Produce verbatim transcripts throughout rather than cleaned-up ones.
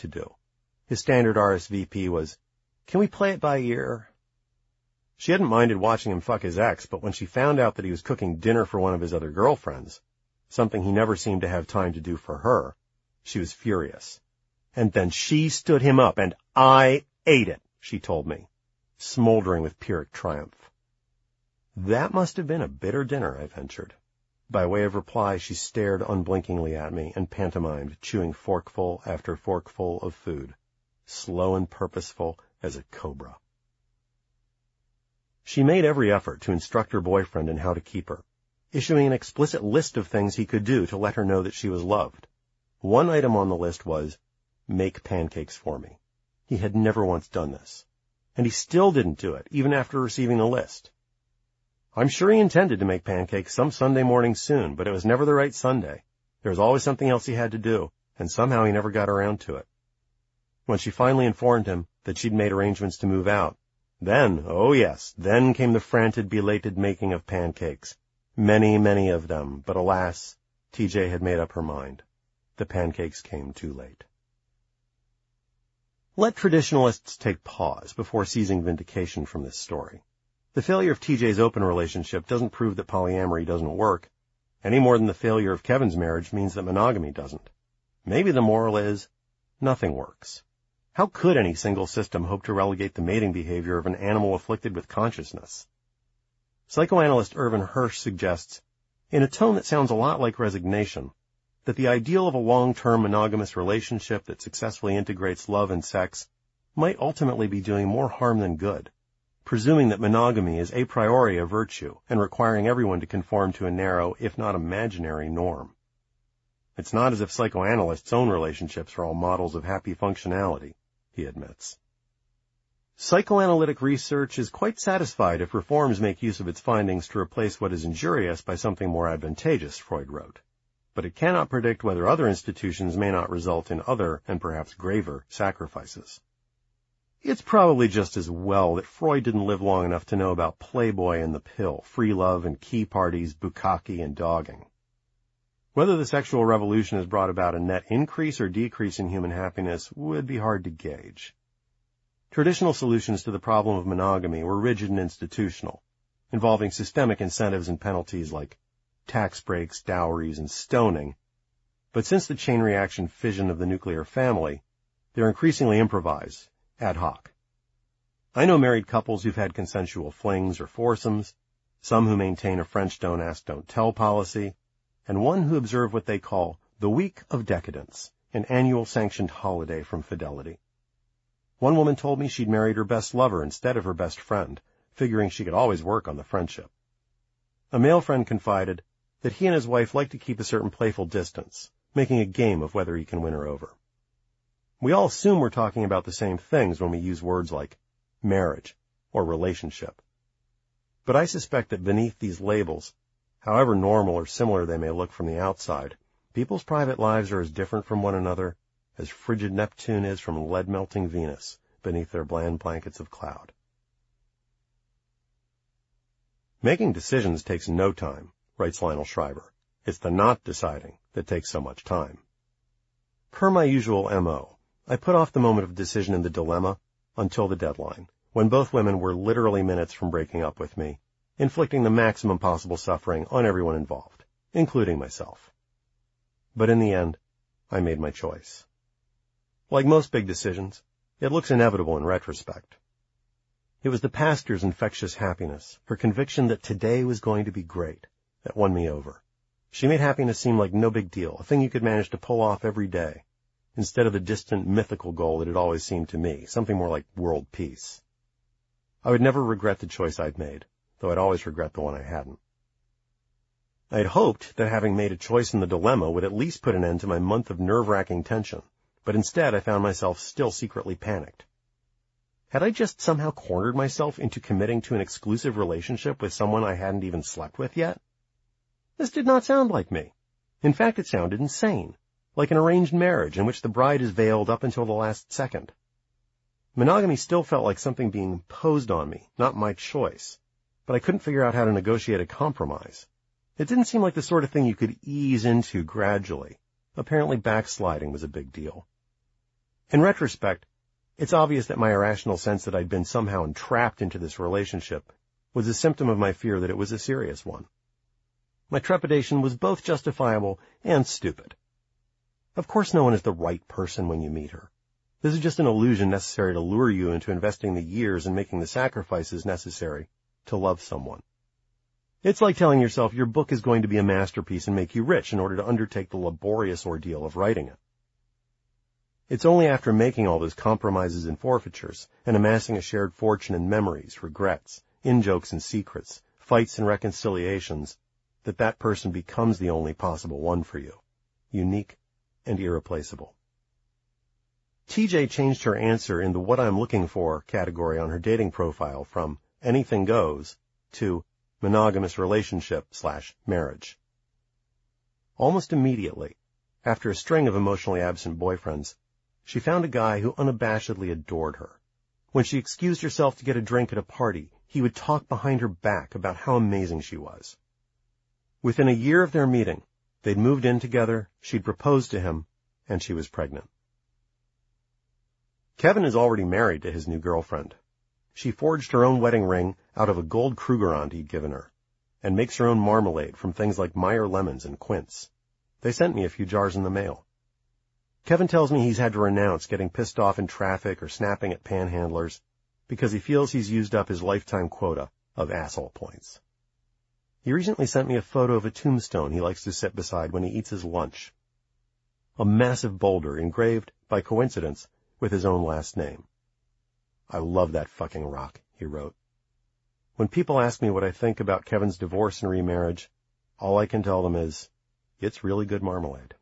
to do. His standard R S V P was, "Can we play it by ear?" She hadn't minded watching him fuck his ex, but when she found out that he was cooking dinner for one of his other girlfriends, something he never seemed to have time to do for her, she was furious. And then she stood him up, and I ate it, she told me, smoldering with Pyrrhic triumph. That must have been a bitter dinner, I ventured. By way of reply, she stared unblinkingly at me and pantomimed, chewing forkful after forkful of food, slow and purposeful as a cobra. She made every effort to instruct her boyfriend in how to keep her, issuing an explicit list of things he could do to let her know that she was loved. One item on the list was, make pancakes for me. He had never once done this, and he still didn't do it, even after receiving the list. I'm sure he intended to make pancakes some Sunday morning soon, but it was never the right Sunday. There was always something else he had to do, and somehow he never got around to it. When she finally informed him that she'd made arrangements to move out, then, oh yes, then came the frantic, belated making of pancakes. Many, many of them, but alas, T J had made up her mind. The pancakes came too late. Let traditionalists take pause before seizing vindication from this story. The failure of T J's open relationship doesn't prove that polyamory doesn't work, any more than the failure of Kevin's marriage means that monogamy doesn't. Maybe the moral is, nothing works. How could any single system hope to relegate the mating behavior of an animal afflicted with consciousness? Psychoanalyst Irvin Hirsch suggests, in a tone that sounds a lot like resignation, that the ideal of a long-term monogamous relationship that successfully integrates love and sex might ultimately be doing more harm than good, presuming that monogamy is a priori a virtue and requiring everyone to conform to a narrow, if not imaginary, norm. It's not as if psychoanalysts' own relationships are all models of happy functionality, he admits. Psychoanalytic research is quite satisfied if reforms make use of its findings to replace what is injurious by something more advantageous, Freud wrote. But it cannot predict whether other institutions may not result in other, and perhaps graver, sacrifices. It's probably just as well that Freud didn't live long enough to know about Playboy and the pill, free love and key parties, bukkake and dogging. Whether the sexual revolution has brought about a net increase or decrease in human happiness would be hard to gauge. Traditional solutions to the problem of monogamy were rigid and institutional, involving systemic incentives and penalties like tax breaks, dowries, and stoning. But since the chain reaction fission of the nuclear family, they're increasingly improvised, ad hoc. I know married couples who've had consensual flings or foursomes, some who maintain a French don't ask, don't tell policy, and one who observe what they call the Week of Decadence, an annual sanctioned holiday from Fidelity. One woman told me she'd married her best lover instead of her best friend, figuring she could always work on the friendship. A male friend confided that he and his wife like to keep a certain playful distance, making a game of whether he can win her over. We all assume we're talking about the same things when we use words like marriage or relationship. But I suspect that beneath these labels, however normal or similar they may look from the outside, people's private lives are as different from one another as frigid Neptune is from lead-melting Venus beneath their bland blankets of cloud. Making decisions takes no time, writes Lionel Shriver. It's the not deciding that takes so much time. Per my usual M O, I put off the moment of decision in the dilemma until the deadline, when both women were literally minutes from breaking up with me, inflicting the maximum possible suffering on everyone involved, including myself. But in the end, I made my choice. Like most big decisions, it looks inevitable in retrospect. It was the pastor's infectious happiness, her conviction that today was going to be great, that won me over. She made happiness seem like no big deal, a thing you could manage to pull off every day, instead of the distant mythical goal that it always seemed to me, something more like world peace. I would never regret the choice I'd made, though I'd always regret the one I hadn't. I had hoped that having made a choice in the dilemma would at least put an end to my month of nerve-wracking tension, but instead I found myself still secretly panicked. Had I just somehow cornered myself into committing to an exclusive relationship with someone I hadn't even slept with yet? This did not sound like me. In fact, it sounded insane, like an arranged marriage in which the bride is veiled up until the last second. Monogamy still felt like something being imposed on me, not my choice, but I couldn't figure out how to negotiate a compromise. It didn't seem like the sort of thing you could ease into gradually. Apparently backsliding was a big deal. In retrospect, it's obvious that my irrational sense that I'd been somehow entrapped into this relationship was a symptom of my fear that it was a serious one. My trepidation was both justifiable and stupid. Of course no one is the right person when you meet her. This is just an illusion necessary to lure you into investing the years and making the sacrifices necessary to love someone. It's like telling yourself your book is going to be a masterpiece and make you rich in order to undertake the laborious ordeal of writing it. It's only after making all those compromises and forfeitures and amassing a shared fortune in memories, regrets, in-jokes and secrets, fights and reconciliations, that that person becomes the only possible one for you, unique and irreplaceable. T J changed her answer in the what I'm looking for category on her dating profile from anything goes to monogamous relationship slash marriage. Almost immediately, after a string of emotionally absent boyfriends, she found a guy who unabashedly adored her. When she excused herself to get a drink at a party, he would talk behind her back about how amazing she was. Within a year of their meeting, they'd moved in together, she'd proposed to him, and she was pregnant. Kevin is already married to his new girlfriend. She forged her own wedding ring out of a gold Krugerrand he'd given her, and makes her own marmalade from things like Meyer lemons and quince. They sent me a few jars in the mail. Kevin tells me he's had to renounce getting pissed off in traffic or snapping at panhandlers because he feels he's used up his lifetime quota of asshole points. He recently sent me a photo of a tombstone he likes to sit beside when he eats his lunch. A massive boulder engraved, by coincidence, with his own last name. I love that fucking rock, he wrote. When people ask me what I think about Kevin's divorce and remarriage, all I can tell them is, it's really good marmalade.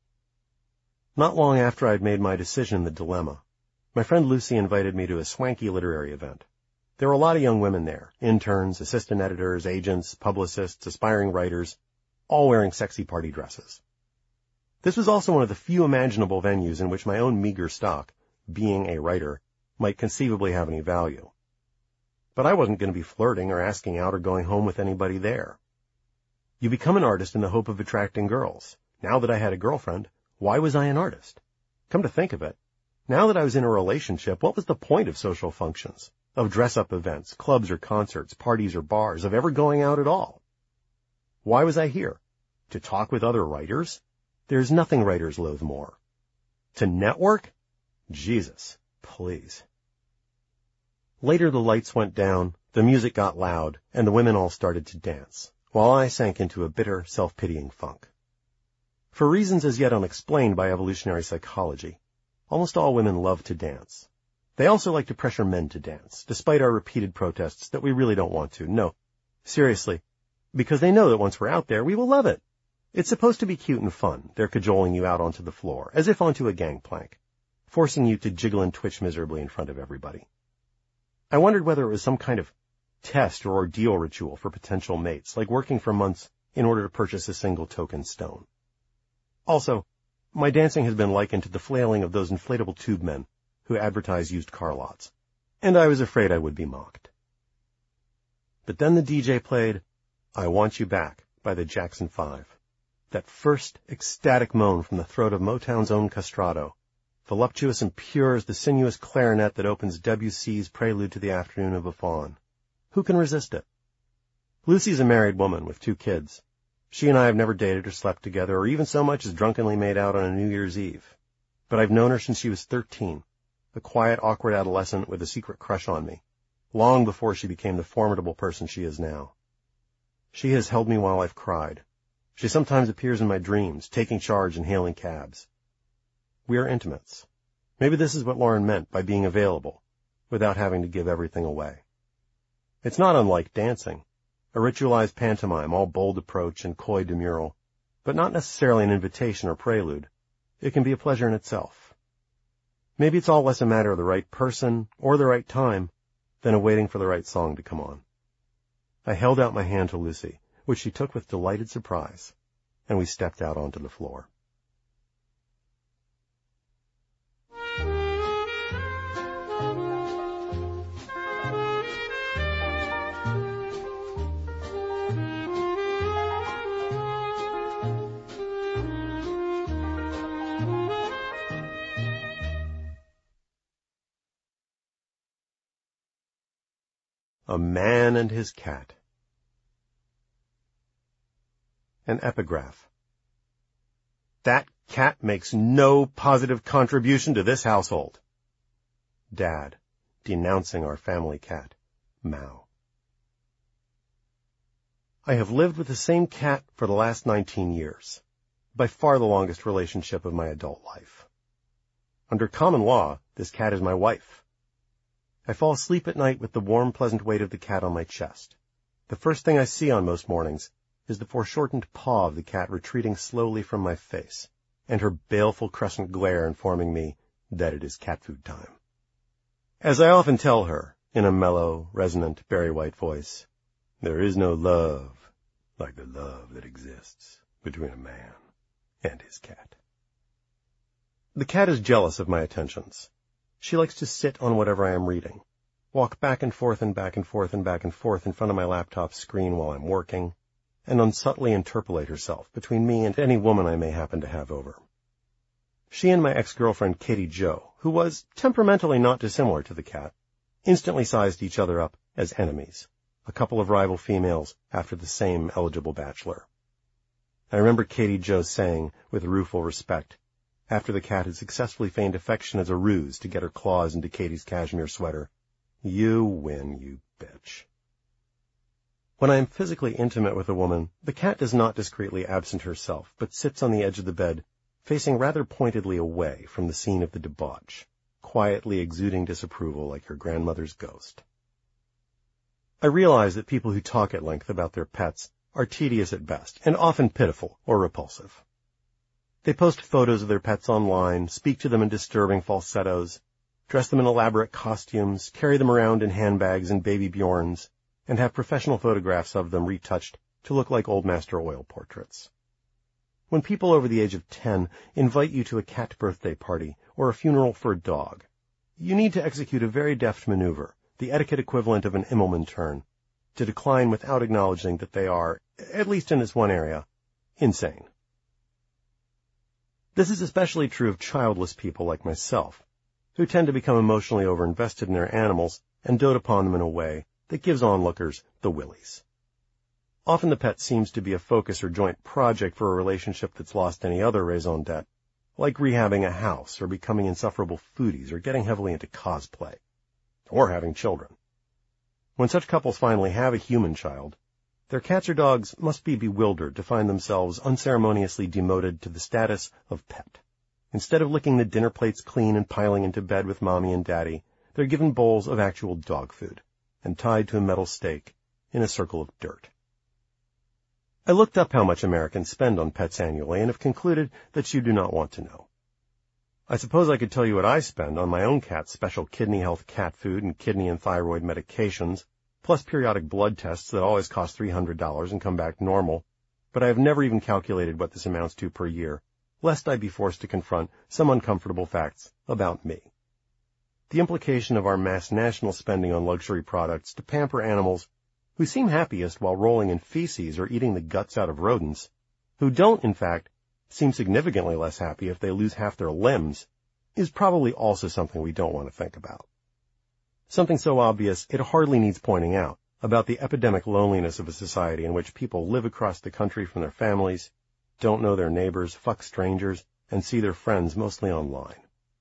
Not long after I'd made my decision in the dilemma, my friend Lucy invited me to a swanky literary event. There were a lot of young women there, interns, assistant editors, agents, publicists, aspiring writers, all wearing sexy party dresses. This was also one of the few imaginable venues in which my own meager stock, being a writer, might conceivably have any value. But I wasn't going to be flirting or asking out or going home with anybody there. You become an artist in the hope of attracting girls. Now that I had a girlfriend, why was I an artist? Come to think of it, now that I was in a relationship, what was the point of social functions, of dress-up events, clubs or concerts, parties or bars, of ever going out at all? Why was I here? To talk with other writers? There's nothing writers loathe more. To network? Jesus, please. Later the lights went down, the music got loud, and the women all started to dance, while I sank into a bitter, self-pitying funk. For reasons as yet unexplained by evolutionary psychology, almost all women love to dance. They also like to pressure men to dance, despite our repeated protests that we really don't want to. No, seriously, because they know that once we're out there, we will love it. It's supposed to be cute and fun. They're cajoling you out onto the floor, as if onto a gangplank, forcing you to jiggle and twitch miserably in front of everybody. I wondered whether it was some kind of test or ordeal ritual for potential mates, like working for months in order to purchase a single token stone. Also, my dancing has been likened to the flailing of those inflatable tube men who advertise used car lots, and I was afraid I would be mocked. But then the D J played I Want You Back by the Jackson Five. That first ecstatic moan from the throat of Motown's own castrato, voluptuous and pure as the sinuous clarinet that opens Debussy's Prelude to the Afternoon of a Faun. Who can resist it? Lucy's a married woman with two kids. She and I have never dated or slept together or even so much as drunkenly made out on a New Year's Eve. But I've known her since she was thirteen, a quiet, awkward adolescent with a secret crush on me, long before she became the formidable person she is now. She has held me while I've cried. She sometimes appears in my dreams, taking charge and hailing cabs. We are intimates. Maybe this is what Lauren meant by being available, without having to give everything away. It's not unlike dancing, a ritualized pantomime, all bold approach and coy demurral, but not necessarily an invitation or prelude. It can be a pleasure in itself. Maybe it's all less a matter of the right person or the right time than of waiting for the right song to come on. I held out my hand to Lucy, which she took with delighted surprise, and we stepped out onto the floor. A Man and His Cat. An epigraph. That cat makes no positive contribution to this household. Dad, denouncing our family cat, Mao. I have lived with the same cat for the last nineteen years, by far the longest relationship of my adult life. Under common law, this cat is my wife. I fall asleep at night with the warm, pleasant weight of the cat on my chest. The first thing I see on most mornings is the foreshortened paw of the cat retreating slowly from my face, and her baleful crescent glare informing me that it is cat food time. As I often tell her, in a mellow, resonant, berry-white voice, there is no love like the love that exists between a man and his cat. The cat is jealous of my attentions. She likes to sit on whatever I am reading, walk back and forth and back and forth and back and forth in front of my laptop screen while I'm working, and unsubtly interpolate herself between me and any woman I may happen to have over. She and my ex-girlfriend Katie Jo, who was temperamentally not dissimilar to the cat, instantly sized each other up as enemies, a couple of rival females after the same eligible bachelor. I remember Katie Jo saying, with rueful respect, after the cat had successfully feigned affection as a ruse to get her claws into Katie's cashmere sweater, "You win, you bitch." When I am physically intimate with a woman, the cat does not discreetly absent herself, but sits on the edge of the bed, facing rather pointedly away from the scene of the debauch, quietly exuding disapproval like your grandmother's ghost. I realize that people who talk at length about their pets are tedious at best, and often pitiful or repulsive. They post photos of their pets online, speak to them in disturbing falsettos, dress them in elaborate costumes, carry them around in handbags and baby Bjorns, and have professional photographs of them retouched to look like Old Master oil portraits. When people over the age of ten invite you to a cat birthday party or a funeral for a dog, you need to execute a very deft maneuver, the etiquette equivalent of an Immelman turn, to decline without acknowledging that they are, at least in this one area, insane. This is especially true of childless people like myself, who tend to become emotionally overinvested in their animals and dote upon them in a way that gives onlookers the willies. Often the pet seems to be a focus or joint project for a relationship that's lost any other raison d'etre, like rehabbing a house or becoming insufferable foodies or getting heavily into cosplay, or having children. When such couples finally have a human child, their cats or dogs must be bewildered to find themselves unceremoniously demoted to the status of pet. Instead of licking the dinner plates clean and piling into bed with mommy and daddy, they're given bowls of actual dog food and tied to a metal stake in a circle of dirt. I looked up how much Americans spend on pets annually and have concluded that you do not want to know. I suppose I could tell you what I spend on my own cat's special kidney health cat food and kidney and thyroid medications, plus periodic blood tests that always cost three hundred dollars and come back normal, but I have never even calculated what this amounts to per year, lest I be forced to confront some uncomfortable facts about me. The implication of our mass national spending on luxury products to pamper animals who seem happiest while rolling in feces or eating the guts out of rodents, who don't, in fact, seem significantly less happy if they lose half their limbs, is probably also something we don't want to think about. Something so obvious it hardly needs pointing out about the epidemic loneliness of a society in which people live across the country from their families, don't know their neighbors, fuck strangers, and see their friends mostly online.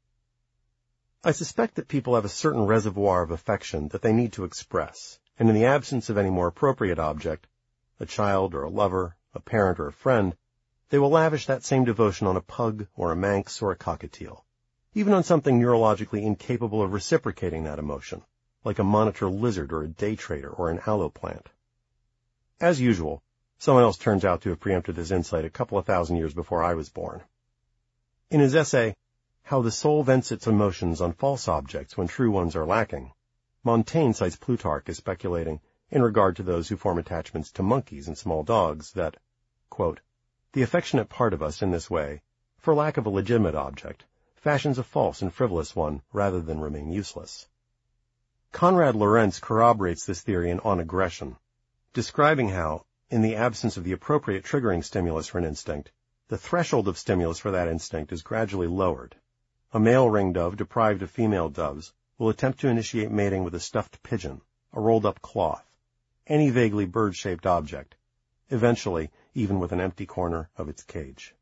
I suspect that people have a certain reservoir of affection that they need to express, and in the absence of any more appropriate object, a child or a lover, a parent or a friend, they will lavish that same devotion on a pug or a manx or a cockatiel, even on something neurologically incapable of reciprocating that emotion, like a monitor lizard or a day trader or an aloe plant. As usual, someone else turns out to have preempted this insight a couple of thousand years before I was born. In his essay, How the Soul Vents Its Emotions on False Objects When True Ones Are Lacking, Montaigne cites Plutarch as speculating, in regard to those who form attachments to monkeys and small dogs, that, quote, the affectionate part of us in this way, for lack of a legitimate object, fashions a false and frivolous one rather than remain useless. Konrad Lorenz corroborates this theory in On Aggression, describing how, in the absence of the appropriate triggering stimulus for an instinct, the threshold of stimulus for that instinct is gradually lowered. A male ringdove deprived of female doves will attempt to initiate mating with a stuffed pigeon, a rolled-up cloth, any vaguely bird-shaped object, eventually even with an empty corner of its cage.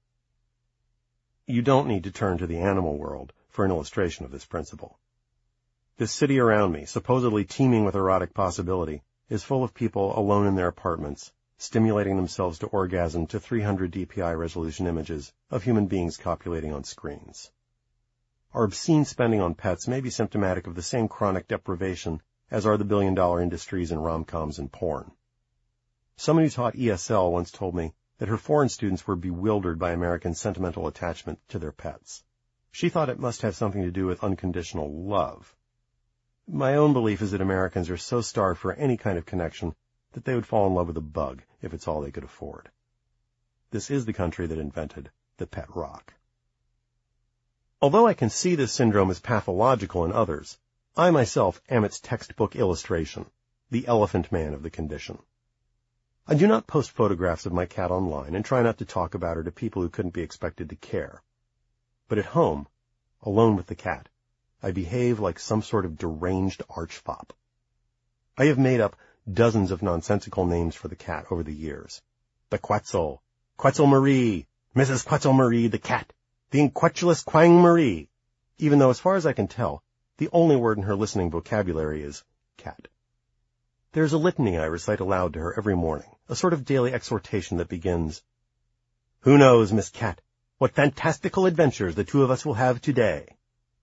You don't need to turn to the animal world for an illustration of this principle. This city around me, supposedly teeming with erotic possibility, is full of people alone in their apartments, stimulating themselves to orgasm to three hundred D P I resolution images of human beings copulating on screens. Our obscene spending on pets may be symptomatic of the same chronic deprivation as are the billion-dollar industries in rom-coms and porn. Someone who taught E S L once told me that her foreign students were bewildered by American sentimental attachment to their pets. She thought it must have something to do with unconditional love. My own belief is that Americans are so starved for any kind of connection that they would fall in love with a bug if it's all they could afford. This is the country that invented the pet rock. Although I can see this syndrome as pathological in others, I myself am its textbook illustration, the elephant man of the condition. I do not post photographs of my cat online and try not to talk about her to people who couldn't be expected to care. But at home, alone with the cat, I behave like some sort of deranged archfop. I have made up dozens of nonsensical names for the cat over the years. The Quetzal, Quetzal Marie, Missus Quetzal Marie the cat, the inquetulous Quang Marie, even though as far as I can tell, the only word in her listening vocabulary is cat. There's a litany I recite aloud to her every morning, a sort of daily exhortation that begins, "Who knows, Miss Cat, what fantastical adventures the two of us will have today."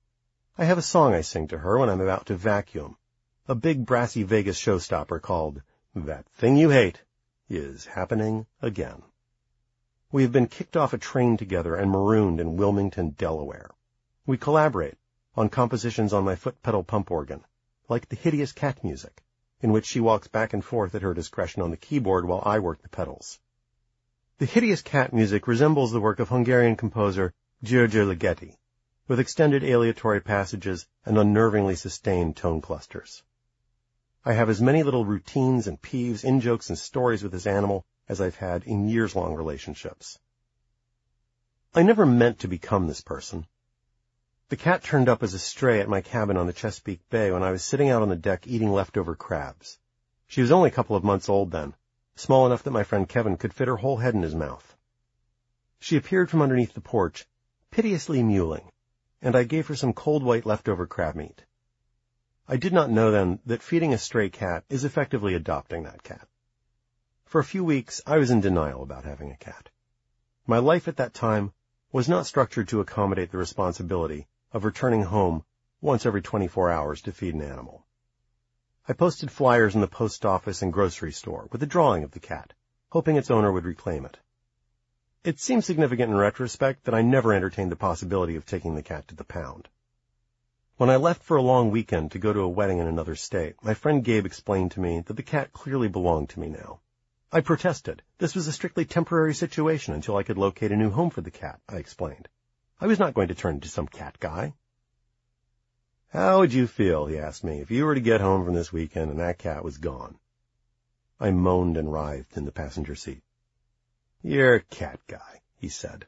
I have a song I sing to her when I'm about to vacuum, a big brassy Vegas showstopper called That Thing You Hate Is Happening Again. We have been kicked off a train together and marooned in Wilmington, Delaware. We collaborate on compositions on my foot pedal pump organ, like the hideous cat music, in which she walks back and forth at her discretion on the keyboard while I work the pedals. The hideous cat music resembles the work of Hungarian composer György Ligeti, with extended aleatory passages and unnervingly sustained tone clusters. I have as many little routines and peeves, in-jokes, and stories with this animal as I've had in years-long relationships. I never meant to become this person. The cat turned up as a stray at my cabin on the Chesapeake Bay when I was sitting out on the deck eating leftover crabs. She was only a couple of months old then, small enough that my friend Kevin could fit her whole head in his mouth. She appeared from underneath the porch, piteously mewling, and I gave her some cold white leftover crab meat. I did not know then that feeding a stray cat is effectively adopting that cat. For a few weeks, I was in denial about having a cat. My life at that time was not structured to accommodate the responsibility of returning home once every twenty-four hours to feed an animal. I posted flyers in the post office and grocery store with a drawing of the cat, hoping its owner would reclaim it. It seems significant in retrospect that I never entertained the possibility of taking the cat to the pound. When I left for a long weekend to go to a wedding in another state, my friend Gabe explained to me that the cat clearly belonged to me now. I protested. This was a strictly temporary situation until I could locate a new home for the cat, I explained. I was not going to turn into some cat guy. How would you feel, he asked me, if you were to get home from this weekend and that cat was gone? I moaned and writhed in the passenger seat. You're a cat guy, he said.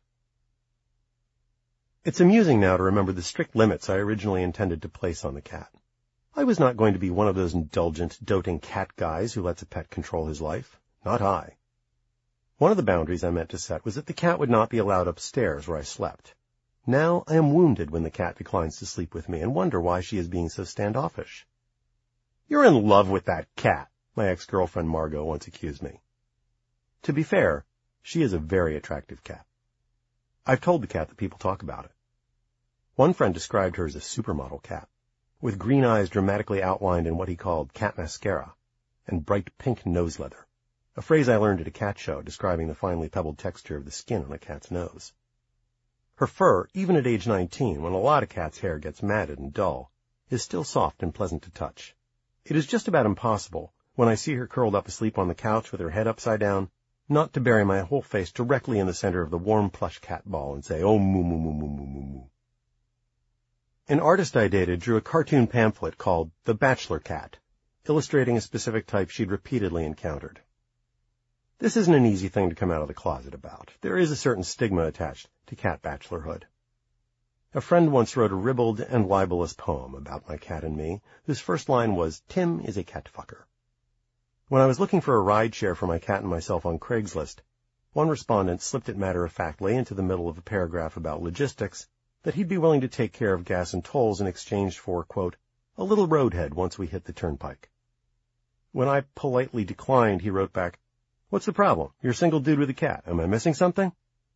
It's amusing now to remember the strict limits I originally intended to place on the cat. I was not going to be one of those indulgent, doting cat guys who lets a pet control his life. Not I. One of the boundaries I meant to set was that the cat would not be allowed upstairs where I slept. Now I am wounded when the cat declines to sleep with me and wonder why she is being so standoffish. You're in love with that cat, my ex-girlfriend Margot once accused me. To be fair, she is a very attractive cat. I've told the cat that people talk about it. One friend described her as a supermodel cat, with green eyes dramatically outlined in what he called cat mascara, and bright pink nose leather, a phrase I learned at a cat show describing the finely pebbled texture of the skin on a cat's nose. Her fur, even at age nineteen, when a lot of cats' hair gets matted and dull, is still soft and pleasant to touch. It is just about impossible, when I see her curled up asleep on the couch with her head upside down, not to bury my whole face directly in the center of the warm plush cat ball and say, oh, moo, moo, moo, moo, moo, moo, moo. An artist I dated drew a cartoon pamphlet called The Bachelor Cat, illustrating a specific type she'd repeatedly encountered. This isn't an easy thing to come out of the closet about. There is a certain stigma attached to cat bachelorhood. A friend once wrote a ribald and libelous poem about my cat and me, whose first line was, "Tim is a cat fucker." When I was looking for a ride share for my cat and myself on Craigslist, one respondent slipped it matter-of-factly into the middle of a paragraph about logistics that he'd be willing to take care of gas and tolls in exchange for, quote, "a little roadhead once we hit the turnpike." When I politely declined, he wrote back, "What's the problem? You're a single dude with a cat. Am I missing something?"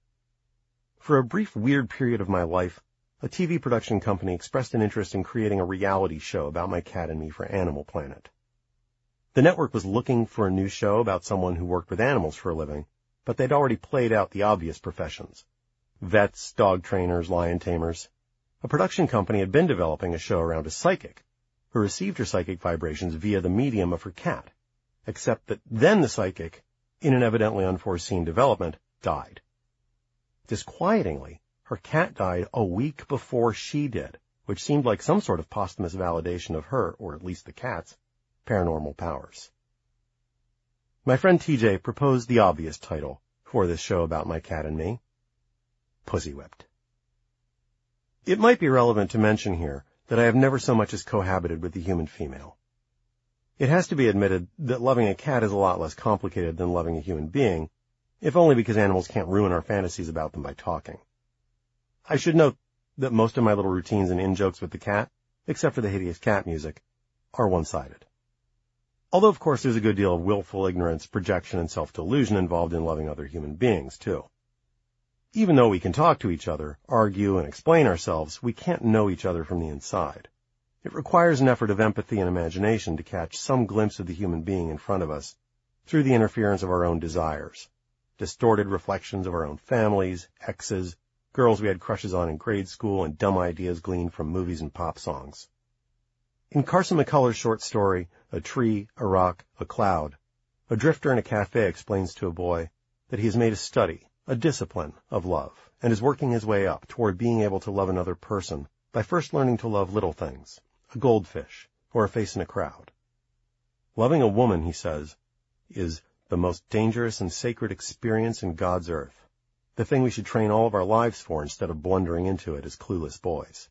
For a brief weird period of my life, a T V production company expressed an interest in creating a reality show about my cat and me for Animal Planet. The network was looking for a new show about someone who worked with animals for a living, but they'd already played out the obvious professions. Vets, dog trainers, lion tamers. A production company had been developing a show around a psychic who received her psychic vibrations via the medium of her cat, except that then the psychic, in an evidently unforeseen development, died. Disquietingly, her cat died a week before she did, which seemed like some sort of posthumous validation of her, or at least the cat's, paranormal powers. My friend T J proposed the obvious title for this show about my cat and me, Pussy Whipped. It might be relevant to mention here that I have never so much as cohabited with the human female. It has to be admitted that loving a cat is a lot less complicated than loving a human being, if only because animals can't ruin our fantasies about them by talking. I should note that most of my little routines and in-jokes with the cat, except for the hideous cat music, are one-sided. Although, of course, there's a good deal of willful ignorance, projection, and self-delusion involved in loving other human beings, too. Even though we can talk to each other, argue, and explain ourselves, we can't know each other from the inside. It requires an effort of empathy and imagination to catch some glimpse of the human being in front of us through the interference of our own desires, distorted reflections of our own families, exes, girls we had crushes on in grade school, and dumb ideas gleaned from movies and pop songs. In Carson McCullers' short story, A Tree, a Rock, a Cloud, a drifter in a cafe explains to a boy that he has made a study, a discipline of love, and is working his way up toward being able to love another person by first learning to love little things, a goldfish, or a face in a crowd. Loving a woman, he says, is the most dangerous and sacred experience in God's earth, the thing we should train all of our lives for instead of blundering into it as clueless boys.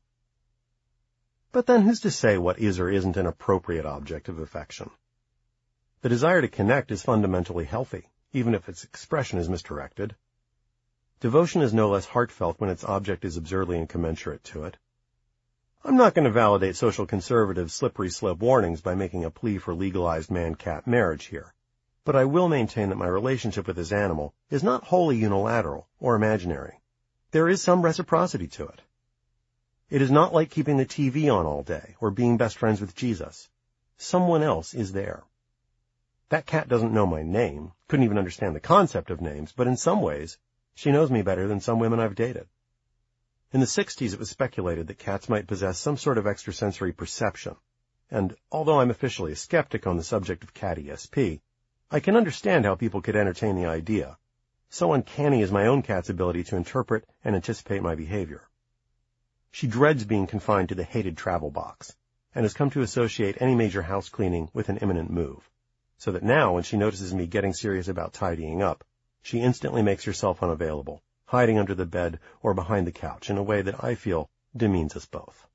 But then who's to say what is or isn't an appropriate object of affection? The desire to connect is fundamentally healthy, even if its expression is misdirected. Devotion is no less heartfelt when its object is absurdly incommensurate to it. I'm not going to validate social conservative slippery slope warnings by making a plea for legalized man-cat marriage here, but I will maintain that my relationship with this animal is not wholly unilateral or imaginary. There is some reciprocity to it. It is not like keeping the T V on all day or being best friends with Jesus. Someone else is there. That cat doesn't know my name, couldn't even understand the concept of names, but in some ways, she knows me better than some women I've dated. In the sixties, it was speculated that cats might possess some sort of extrasensory perception, and although I'm officially a skeptic on the subject of cat E S P, I can understand how people could entertain the idea. So uncanny is my own cat's ability to interpret and anticipate my behavior. She dreads being confined to the hated travel box, and has come to associate any major house cleaning with an imminent move, so that now when she notices me getting serious about tidying up, she instantly makes herself unavailable, hiding under the bed or behind the couch in a way that I feel demeans us both.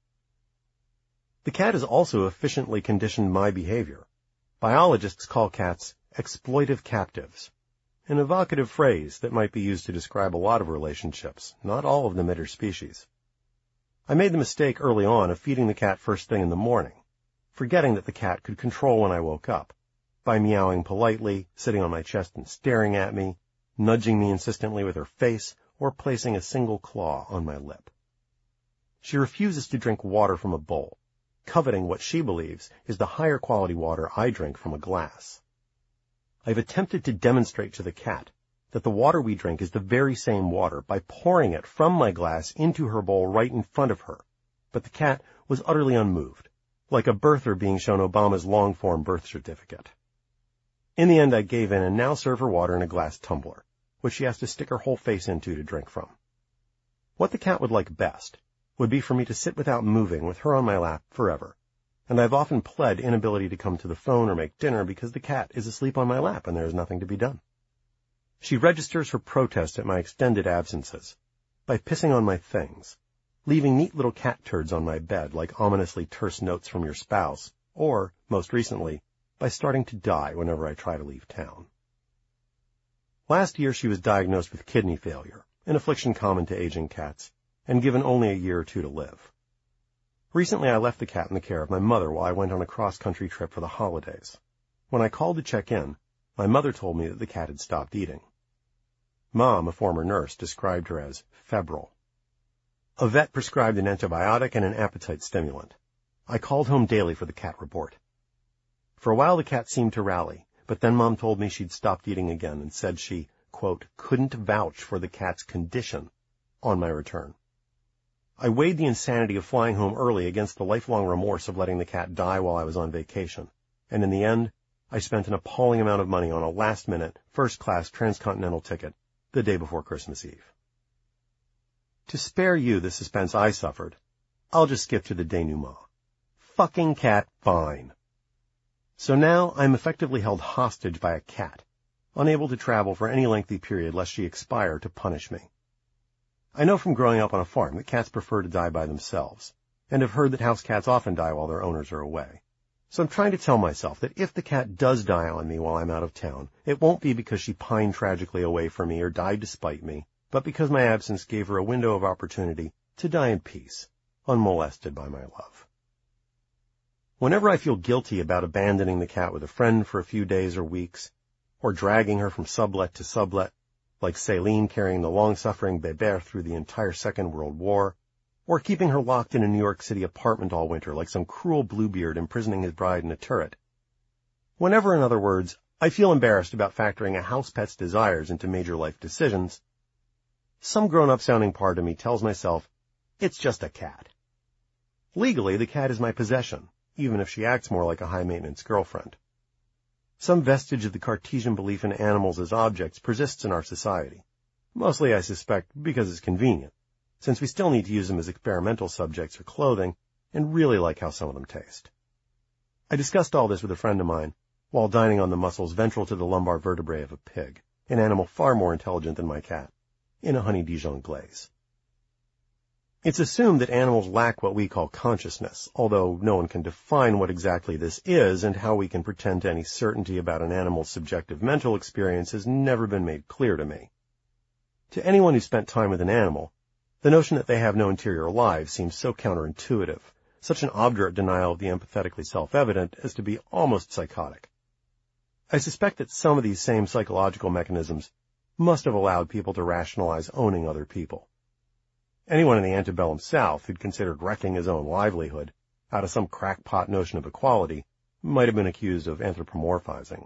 The cat has also efficiently conditioned my behavior. Biologists call cats exploitive captives, an evocative phrase that might be used to describe a lot of relationships, not all of them interspecies. I made the mistake early on of feeding the cat first thing in the morning, forgetting that the cat could control when I woke up, by meowing politely, sitting on my chest and staring at me, nudging me insistently with her face, or placing a single claw on my lip. She refuses to drink water from a bowl, coveting what she believes is the higher quality water I drink from a glass. I've attempted to demonstrate to the cat that the water we drink is the very same water by pouring it from my glass into her bowl right in front of her, but the cat was utterly unmoved, like a birther being shown Obama's long-form birth certificate. In the end, I gave in and now serve her water in a glass tumbler, which she has to stick her whole face into to drink from. What the cat would like best would be for me to sit without moving with her on my lap forever, and I've often pled inability to come to the phone or make dinner because the cat is asleep on my lap and there is nothing to be done. She registers her protest at my extended absences by pissing on my things, leaving neat little cat turds on my bed like ominously terse notes from your spouse, or, most recently, by starting to die whenever I try to leave town. Last year she was diagnosed with kidney failure, an affliction common to aging cats, and given only a year or two to live. Recently I left the cat in the care of my mother while I went on a cross-country trip for the holidays. When I called to check in, my mother told me that the cat had stopped eating. Mom, a former nurse, described her as febrile. A vet prescribed an antibiotic and an appetite stimulant. I called home daily for the cat report. For a while the cat seemed to rally, but then Mom told me she'd stopped eating again and said she, quote, couldn't vouch for the cat's condition on my return. I weighed the insanity of flying home early against the lifelong remorse of letting the cat die while I was on vacation, and in the end, I spent an appalling amount of money on a last-minute, first-class transcontinental ticket the day before Christmas Eve. To spare you the suspense I suffered, I'll just skip to the denouement. Fucking cat fine. So now I'm effectively held hostage by a cat, unable to travel for any lengthy period lest she expire to punish me. I know from growing up on a farm that cats prefer to die by themselves, and have heard that house cats often die while their owners are away. So I'm trying to tell myself that if the cat does die on me while I'm out of town, it won't be because she pined tragically away from me or died to spite me, but because my absence gave her a window of opportunity to die in peace, unmolested by my love. Whenever I feel guilty about abandoning the cat with a friend for a few days or weeks, or dragging her from sublet to sublet, like Céline carrying the long-suffering Bébert through the entire Second World War, or keeping her locked in a New York City apartment all winter like some cruel Bluebeard imprisoning his bride in a turret. Whenever, in other words, I feel embarrassed about factoring a house pet's desires into major life decisions, some grown-up sounding part of me tells myself, it's just a cat. Legally, the cat is my possession, even if she acts more like a high-maintenance girlfriend. Some vestige of the Cartesian belief in animals as objects persists in our society, mostly, I suspect, because it's convenient, since we still need to use them as experimental subjects for clothing, and really like how some of them taste. I discussed all this with a friend of mine while dining on the muscles ventral to the lumbar vertebrae of a pig, an animal far more intelligent than my cat, in a honey Dijon glaze. It's assumed that animals lack what we call consciousness, although no one can define what exactly this is, and how we can pretend to any certainty about an animal's subjective mental experience has never been made clear to me. To anyone who spent time with an animal, the notion that they have no interior lives seems so counterintuitive, such an obdurate denial of the empathetically self-evident as to be almost psychotic. I suspect that some of these same psychological mechanisms must have allowed people to rationalize owning other people. Anyone in the antebellum South who'd considered wrecking his own livelihood out of some crackpot notion of equality might have been accused of anthropomorphizing.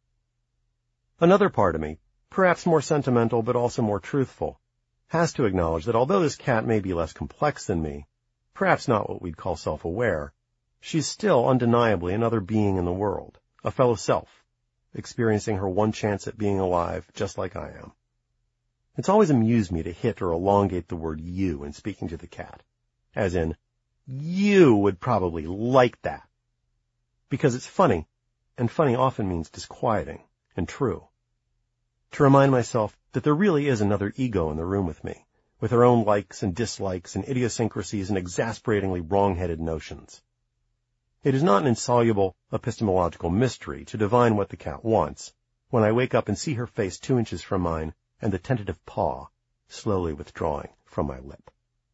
Another part of me, perhaps more sentimental but also more truthful, has to acknowledge that although this cat may be less complex than me, perhaps not what we'd call self-aware, she's still undeniably another being in the world, a fellow self, experiencing her one chance at being alive just like I am. It's always amused me to hit or elongate the word you in speaking to the cat, as in, you would probably like that. Because it's funny, and funny often means disquieting and true. To remind myself that there really is another ego in the room with me, with her own likes and dislikes and idiosyncrasies and exasperatingly wrong-headed notions. It is not an insoluble epistemological mystery to divine what the cat wants when I wake up and see her face two inches from mine and the tentative paw slowly withdrawing from my lip.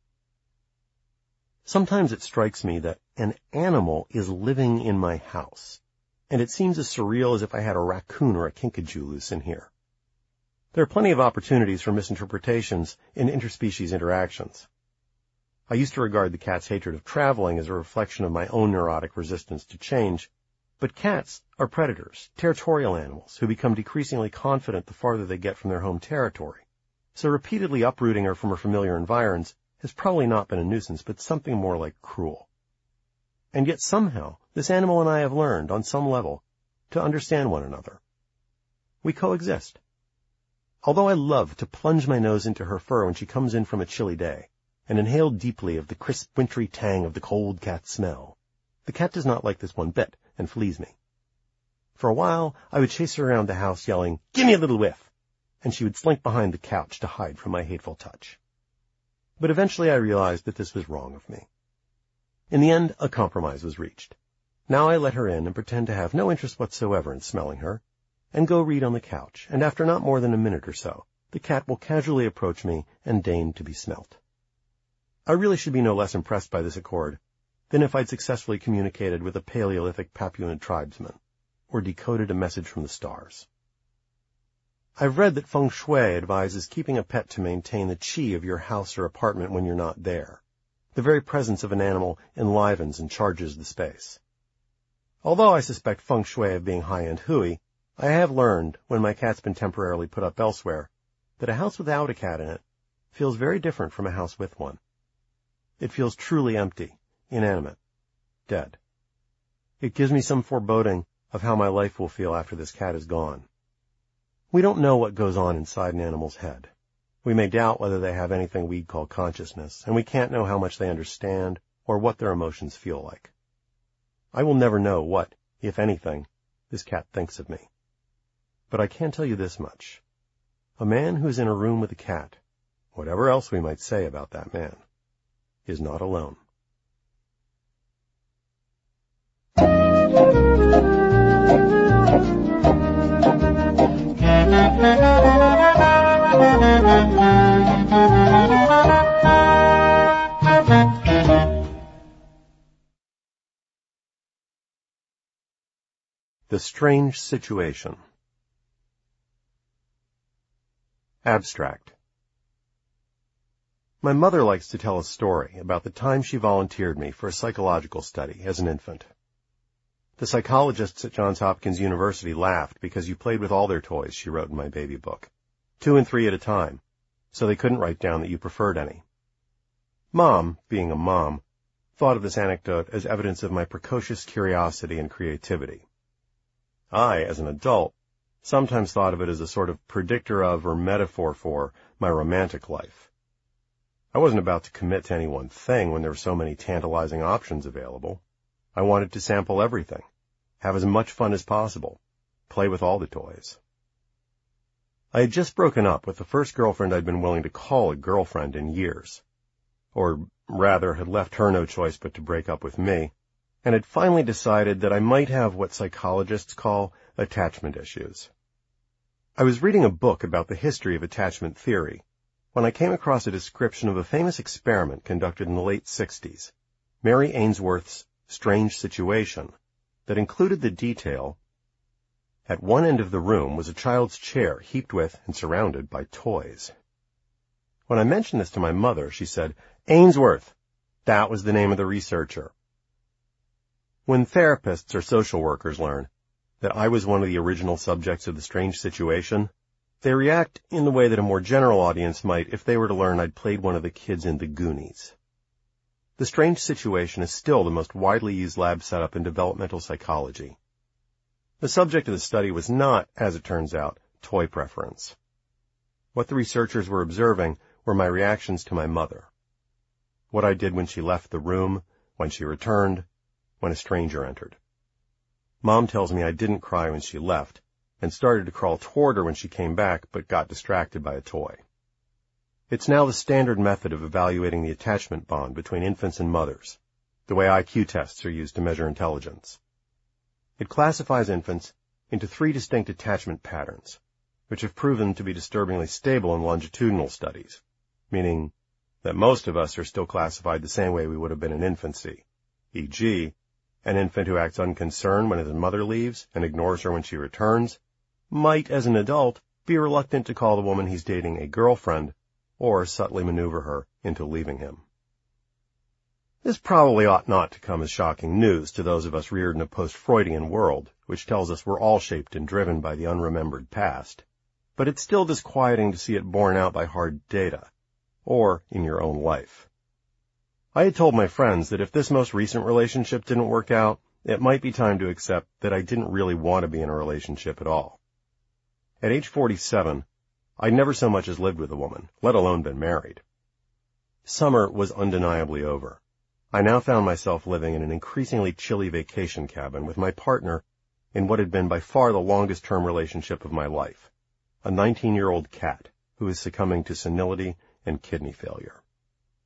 Sometimes it strikes me that an animal is living in my house, and it seems as surreal as if I had a raccoon or a kinkajou loose in here. There are plenty of opportunities for misinterpretations in interspecies interactions. I used to regard the cat's hatred of traveling as a reflection of my own neurotic resistance to change, but cats are predators, territorial animals, who become decreasingly confident the farther they get from their home territory. So repeatedly uprooting her from her familiar environs has probably not been a nuisance, but something more like cruel. And yet somehow, this animal and I have learned, on some level, to understand one another. We coexist. Although I love to plunge my nose into her fur when she comes in from a chilly day, and inhale deeply of the crisp wintry tang of the cold cat smell, the cat does not like this one bit, and flees me. For a while, I would chase her around the house yelling, "Give me a little whiff!" and she would slink behind the couch to hide from my hateful touch. But eventually I realized that this was wrong of me. In the end, a compromise was reached. Now I let her in and pretend to have no interest whatsoever in smelling her, and go read on the couch, and after not more than a minute or so, the cat will casually approach me and deign to be smelt. I really should be no less impressed by this accord than if I'd successfully communicated with a Paleolithic Papuan tribesman, or decoded a message from the stars. I've read that feng shui advises keeping a pet to maintain the qi of your house or apartment when you're not there. The very presence of an animal enlivens and charges the space. Although I suspect feng shui of being high-end hooey, I have learned, when my cat's been temporarily put up elsewhere, that a house without a cat in it feels very different from a house with one. It feels truly empty, inanimate, dead. It gives me some foreboding of how my life will feel after this cat is gone. We don't know what goes on inside an animal's head. We may doubt whether they have anything we'd call consciousness, and we can't know how much they understand or what their emotions feel like. I will never know what, if anything, this cat thinks of me. But I can tell you this much. A man who's in a room with a cat, whatever else we might say about that man, is not alone. The Strange Situation. Abstract. My mother likes to tell a story about the time she volunteered me for a psychological study as an infant. The psychologists at Johns Hopkins University laughed because you played with all their toys, she wrote in my baby book, two and three at a time, so they couldn't write down that you preferred any. Mom, being a mom, thought of this anecdote as evidence of my precocious curiosity and creativity. I, as an adult, sometimes thought of it as a sort of predictor of or metaphor for my romantic life. I wasn't about to commit to any one thing when there were so many tantalizing options available. I wanted to sample everything, have as much fun as possible, play with all the toys. I had just broken up with the first girlfriend I'd been willing to call a girlfriend in years, or rather had left her no choice but to break up with me, and had finally decided that I might have what psychologists call attachment issues. I was reading a book about the history of attachment theory when I came across a description of a famous experiment conducted in the late sixties, Mary Ainsworth's Strange Situation, that included the detail: at one end of the room was a child's chair heaped with and surrounded by toys. When I mentioned this to my mother, she said, "Ainsworth! That was the name of the researcher." When therapists or social workers learn that I was one of the original subjects of the Strange Situation, they react in the way that a more general audience might if they were to learn I'd played one of the kids in The Goonies. The Strange Situation is still the most widely used lab setup in developmental psychology. The subject of the study was not, as it turns out, toy preference. What the researchers were observing were my reactions to my mother. What I did when she left the room, when she returned, when a stranger entered. Mom tells me I didn't cry when she left, and started to crawl toward her when she came back, but got distracted by a toy. It's now the standard method of evaluating the attachment bond between infants and mothers, the way I Q tests are used to measure intelligence. It classifies infants into three distinct attachment patterns, which have proven to be disturbingly stable in longitudinal studies, meaning that most of us are still classified the same way we would have been in infancy, for example, an infant who acts unconcerned when his mother leaves and ignores her when she returns might, as an adult, be reluctant to call the woman he's dating a girlfriend or subtly maneuver her into leaving him. This probably ought not to come as shocking news to those of us reared in a post-Freudian world, which tells us we're all shaped and driven by the unremembered past, but it's still disquieting to see it borne out by hard data, or in your own life. I had told my friends that if this most recent relationship didn't work out, it might be time to accept that I didn't really want to be in a relationship at all. At age forty-seven, I'd never so much as lived with a woman, let alone been married. Summer was undeniably over. I now found myself living in an increasingly chilly vacation cabin with my partner in what had been by far the longest-term relationship of my life, a nineteen-year-old cat who was succumbing to senility and kidney failure.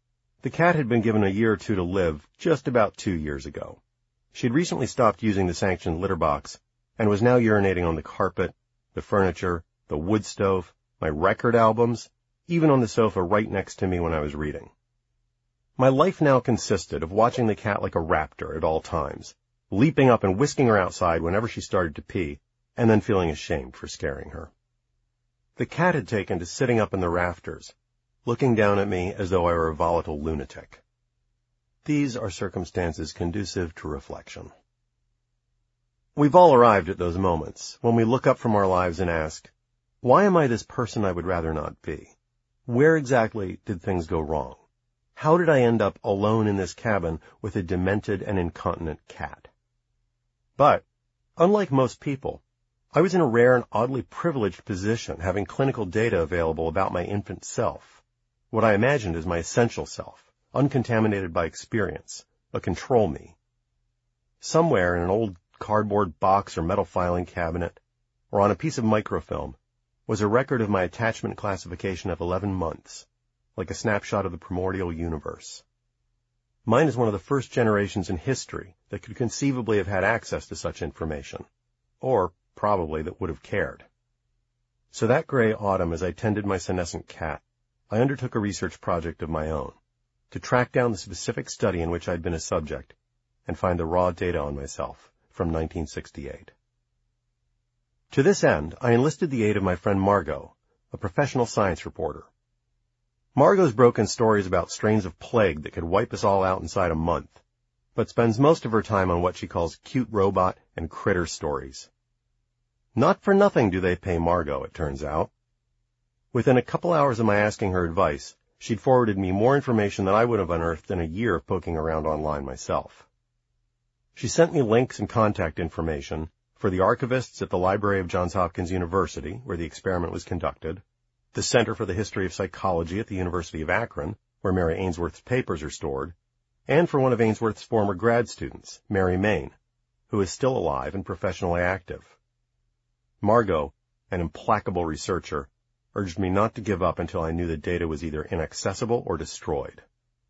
The cat had been given a year or two to live just about two years ago. She had recently stopped using the sanctioned litter box and was now urinating on the carpet, the furniture, the wood stove, my record albums, even on the sofa right next to me when I was reading. My life now consisted of watching the cat like a raptor at all times, leaping up and whisking her outside whenever she started to pee, and then feeling ashamed for scaring her. The cat had taken to sitting up in the rafters, looking down at me as though I were a volatile lunatic. These are circumstances conducive to reflection. We've all arrived at those moments when we look up from our lives and ask, why am I this person I would rather not be? Where exactly did things go wrong? How did I end up alone in this cabin with a demented and incontinent cat? But, unlike most people, I was in a rare and oddly privileged position, having clinical data available about my infant self, what I imagined as my essential self, uncontaminated by experience, a control me. Somewhere in an old cardboard box or metal filing cabinet, or on a piece of microfilm, was a record of my attachment classification of eleven months, like a snapshot of the primordial universe. Mine is one of the first generations in history that could conceivably have had access to such information, or probably that would have cared. So that gray autumn, as I tended my senescent cat, I undertook a research project of my own, to track down the specific study in which I'd been a subject and find the raw data on myself from nineteen sixty-eight. To this end, I enlisted the aid of my friend Margot, a professional science reporter. Margot's broken stories about strains of plague that could wipe us all out inside a month, but spends most of her time on what she calls cute robot and critter stories. Not for nothing do they pay Margot, it turns out. Within a couple hours of my asking her advice, she'd forwarded me more information than I would have unearthed in a year of poking around online myself. She sent me links and contact information for the archivists at the Library of Johns Hopkins University, where the experiment was conducted, the Center for the History of Psychology at the University of Akron, where Mary Ainsworth's papers are stored, and for one of Ainsworth's former grad students, Mary Main, who is still alive and professionally active. Margot, an implacable researcher, urged me not to give up until I knew the data was either inaccessible or destroyed.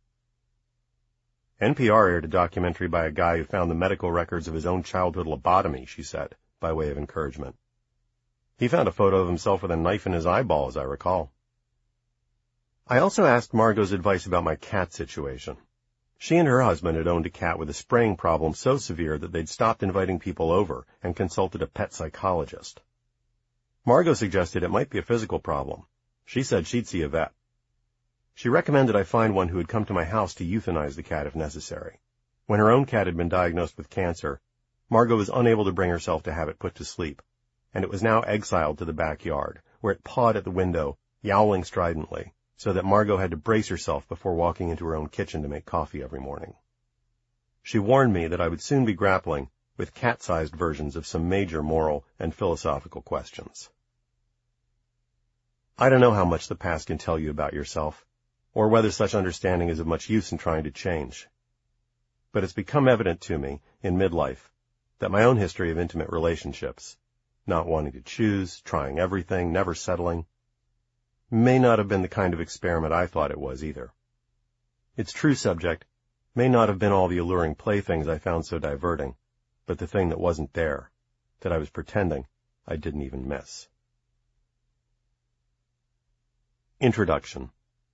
N P R aired a documentary by a guy who found the medical records of his own childhood lobotomy, she said, by way of encouragement. He found a photo of himself with a knife in his eyeball, as I recall. I also asked Margot's advice about my cat situation. She and her husband had owned a cat with a spraying problem so severe that they'd stopped inviting people over and consulted a pet psychologist. Margot suggested it might be a physical problem. She said she'd see a vet. She recommended I find one who would come to my house to euthanize the cat if necessary. When her own cat had been diagnosed with cancer, Margot was unable to bring herself to have it put to sleep, and it was now exiled to the backyard, where it pawed at the window, yowling stridently, so that Margot had to brace herself before walking into her own kitchen to make coffee every morning. She warned me that I would soon be grappling with cat-sized versions of some major moral and philosophical questions. I don't know how much the past can tell you about yourself, or whether such understanding is of much use in trying to change. But it's become evident to me, in midlife, that my own history of intimate relationships, not wanting to choose, trying everything, never settling, may not have been the kind of experiment I thought it was either. Its true subject may not have been all the alluring playthings I found so diverting, but the thing that wasn't there, that I was pretending I didn't even miss. Introduction.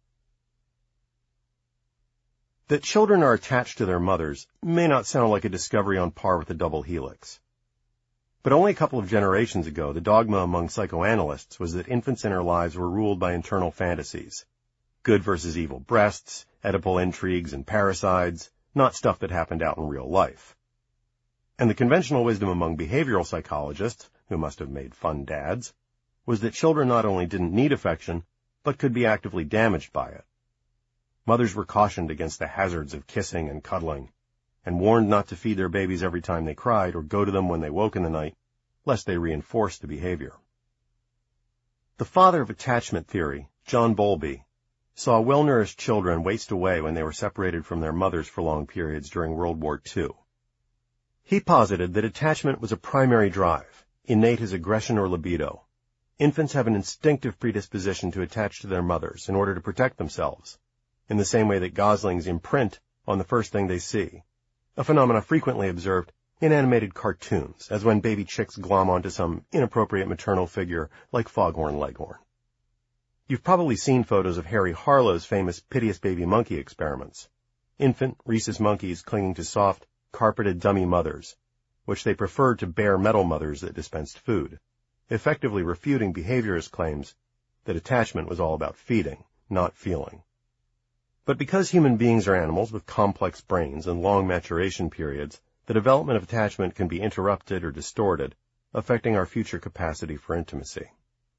That children are attached to their mothers may not sound like a discovery on par with the double helix. But only a couple of generations ago, the dogma among psychoanalysts was that infants in our lives were ruled by internal fantasies. Good versus evil breasts, Oedipal intrigues and parricides, not stuff that happened out in real life. And the conventional wisdom among behavioral psychologists, who must have made fun dads, was that children not only didn't need affection, but could be actively damaged by it. Mothers were cautioned against the hazards of kissing and cuddling, and warned not to feed their babies every time they cried or go to them when they woke in the night, lest they reinforce the behavior. The father of attachment theory, John Bowlby, saw well-nourished children waste away when they were separated from their mothers for long periods during World War Two. He posited that attachment was a primary drive, innate as aggression or libido. Infants have an instinctive predisposition to attach to their mothers in order to protect themselves, in the same way that goslings imprint on the first thing they see, a phenomenon frequently observed in animated cartoons, as when baby chicks glom onto some inappropriate maternal figure like Foghorn Leghorn. You've probably seen photos of Harry Harlow's famous Piteous Baby Monkey experiments. Infant rhesus monkeys clinging to soft, carpeted dummy mothers, which they preferred to bare metal mothers that dispensed food, effectively refuting behaviorist claims that attachment was all about feeding, not feeling. But because human beings are animals with complex brains and long maturation periods, the development of attachment can be interrupted or distorted, affecting our future capacity for intimacy.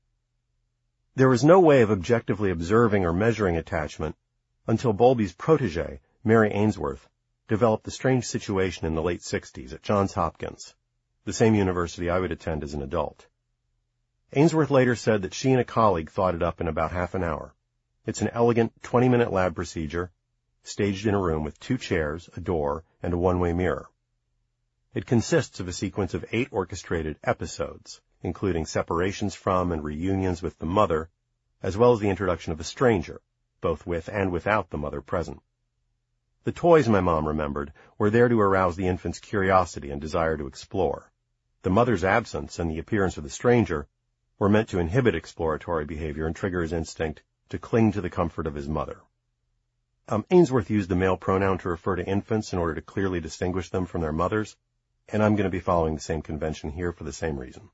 There was no way of objectively observing or measuring attachment until Bowlby's protege, Mary Ainsworth, developed the strange situation in the late sixties at Johns Hopkins, the same university I would attend as an adult. Ainsworth later said that she and a colleague thought it up in about half an hour. It's an elegant twenty-minute lab procedure, staged in a room with two chairs, a door, and a one-way mirror. It consists of a sequence of eight orchestrated episodes, including separations from and reunions with the mother, as well as the introduction of a stranger, both with and without the mother present. The toys, my mom remembered, were there to arouse the infant's curiosity and desire to explore. The mother's absence and the appearance of the stranger were meant to inhibit exploratory behavior and trigger his instinct to cling to the comfort of his mother. Um, Ainsworth used the male pronoun to refer to infants in order to clearly distinguish them from their mothers, and I'm going to be following the same convention here for the same reason.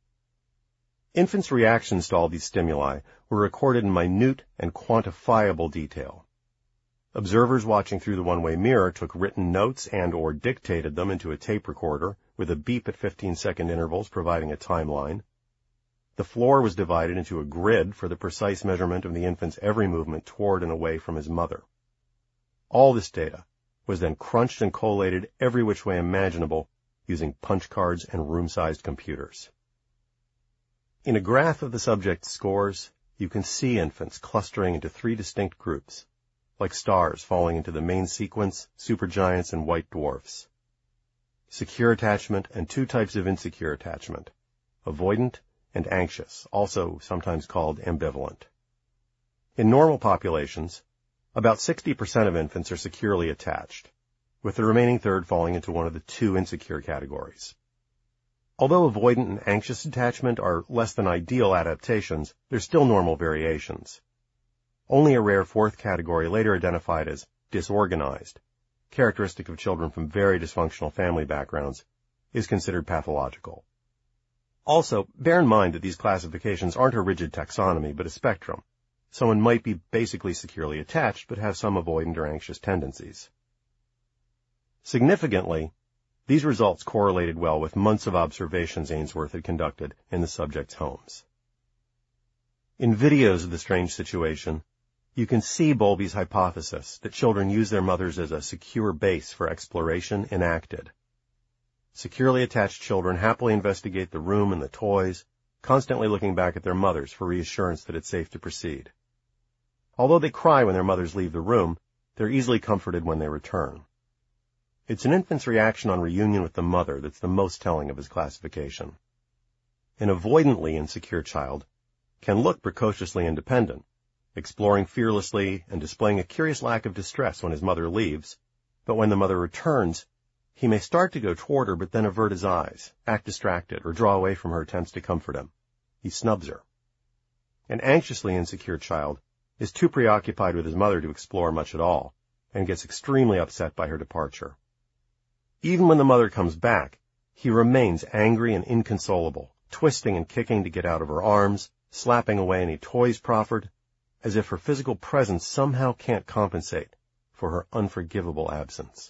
Infants' reactions to all these stimuli were recorded in minute and quantifiable detail. Observers watching through the one-way mirror took written notes and or dictated them into a tape recorder with a beep at fifteen-second intervals providing a timeline. The floor was divided into a grid for the precise measurement of the infant's every movement toward and away from his mother. All this data was then crunched and collated every which way imaginable using punch cards and room-sized computers. In a graph of the subject's scores, you can see infants clustering into three distinct groups, like stars falling into the main sequence, supergiants, and white dwarfs. Secure attachment and two types of insecure attachment, avoidant and anxious, also sometimes called ambivalent. In normal populations, about sixty percent of infants are securely attached, with the remaining third falling into one of the two insecure categories. Although avoidant and anxious attachment are less than ideal adaptations, they're still normal variations. Only a rare fourth category, later identified as disorganized, characteristic of children from very dysfunctional family backgrounds, is considered pathological. Also, bear in mind that these classifications aren't a rigid taxonomy, but a spectrum. Someone might be basically securely attached, but have some avoidant or anxious tendencies. Significantly, these results correlated well with months of observations Ainsworth had conducted in the subjects' homes. In videos of the strange situation, you can see Bowlby's hypothesis that children use their mothers as a secure base for exploration enacted. Securely attached children happily investigate the room and the toys, constantly looking back at their mothers for reassurance that it's safe to proceed. Although they cry when their mothers leave the room, they're easily comforted when they return. It's an infant's reaction on reunion with the mother that's the most telling of his classification. An avoidantly insecure child can look precociously independent, exploring fearlessly and displaying a curious lack of distress when his mother leaves, but when the mother returns, he may start to go toward her but then avert his eyes, act distracted, or draw away from her attempts to comfort him. He snubs her. An anxiously insecure child is too preoccupied with his mother to explore much at all, and gets extremely upset by her departure. Even when the mother comes back, he remains angry and inconsolable, twisting and kicking to get out of her arms, slapping away any toys proffered, as if her physical presence somehow can't compensate for her unforgivable absence.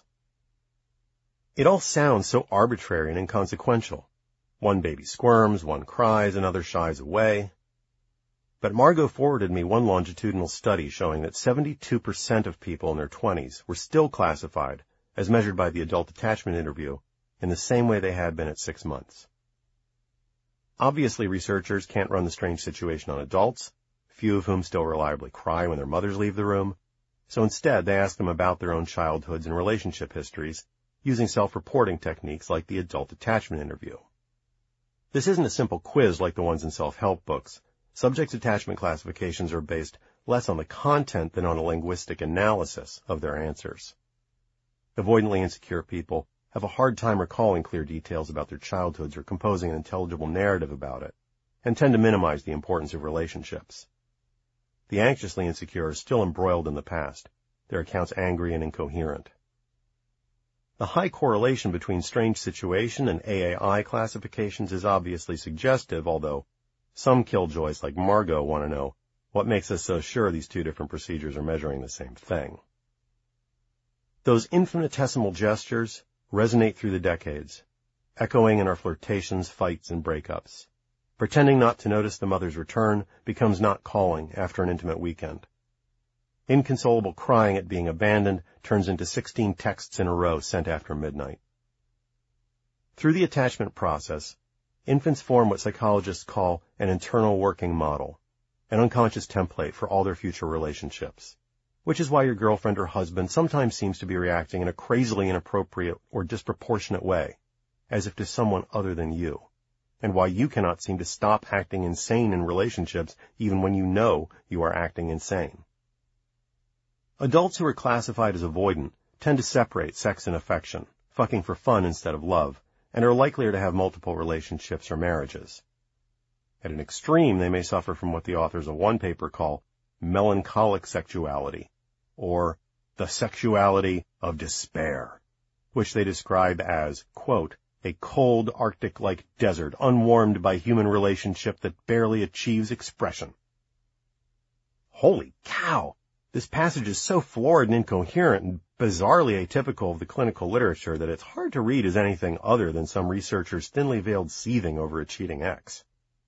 It all sounds so arbitrary and inconsequential. One baby squirms, one cries, another shies away. But Margot forwarded me one longitudinal study showing that seventy-two percent of people in their twenties were still classified, as measured by the adult attachment interview, in the same way they had been at six months. Obviously, researchers can't run the strange situation on adults, few of whom still reliably cry when their mothers leave the room, so instead they ask them about their own childhoods and relationship histories, using self-reporting techniques like the adult attachment interview. This isn't a simple quiz like the ones in self-help books. Subjects' attachment classifications are based less on the content than on a linguistic analysis of their answers. Avoidantly insecure people have a hard time recalling clear details about their childhoods or composing an intelligible narrative about it, and tend to minimize the importance of relationships. The anxiously insecure are still embroiled in the past, their accounts angry and incoherent. The high correlation between strange situation and A A I classifications is obviously suggestive, although some killjoys like Margot want to know what makes us so sure these two different procedures are measuring the same thing. Those infinitesimal gestures resonate through the decades, echoing in our flirtations, fights, and breakups. Pretending not to notice the mother's return becomes not calling after an intimate weekend. Inconsolable crying at being abandoned turns into sixteen texts in a row sent after midnight. Through the attachment process, infants form what psychologists call an internal working model, an unconscious template for all their future relationships, which is why your girlfriend or husband sometimes seems to be reacting in a crazily inappropriate or disproportionate way, as if to someone other than you, and why you cannot seem to stop acting insane in relationships even when you know you are acting insane. Adults who are classified as avoidant tend to separate sex and affection, fucking for fun instead of love, and are likelier to have multiple relationships or marriages. At an extreme, they may suffer from what the authors of one paper call melancholic sexuality, or the sexuality of despair, which they describe as, quote, a cold Arctic-like desert unwarmed by human relationship that barely achieves expression. Holy cow! This passage is so florid and incoherent and bizarrely atypical of the clinical literature that it's hard to read as anything other than some researcher's thinly veiled seething over a cheating ex.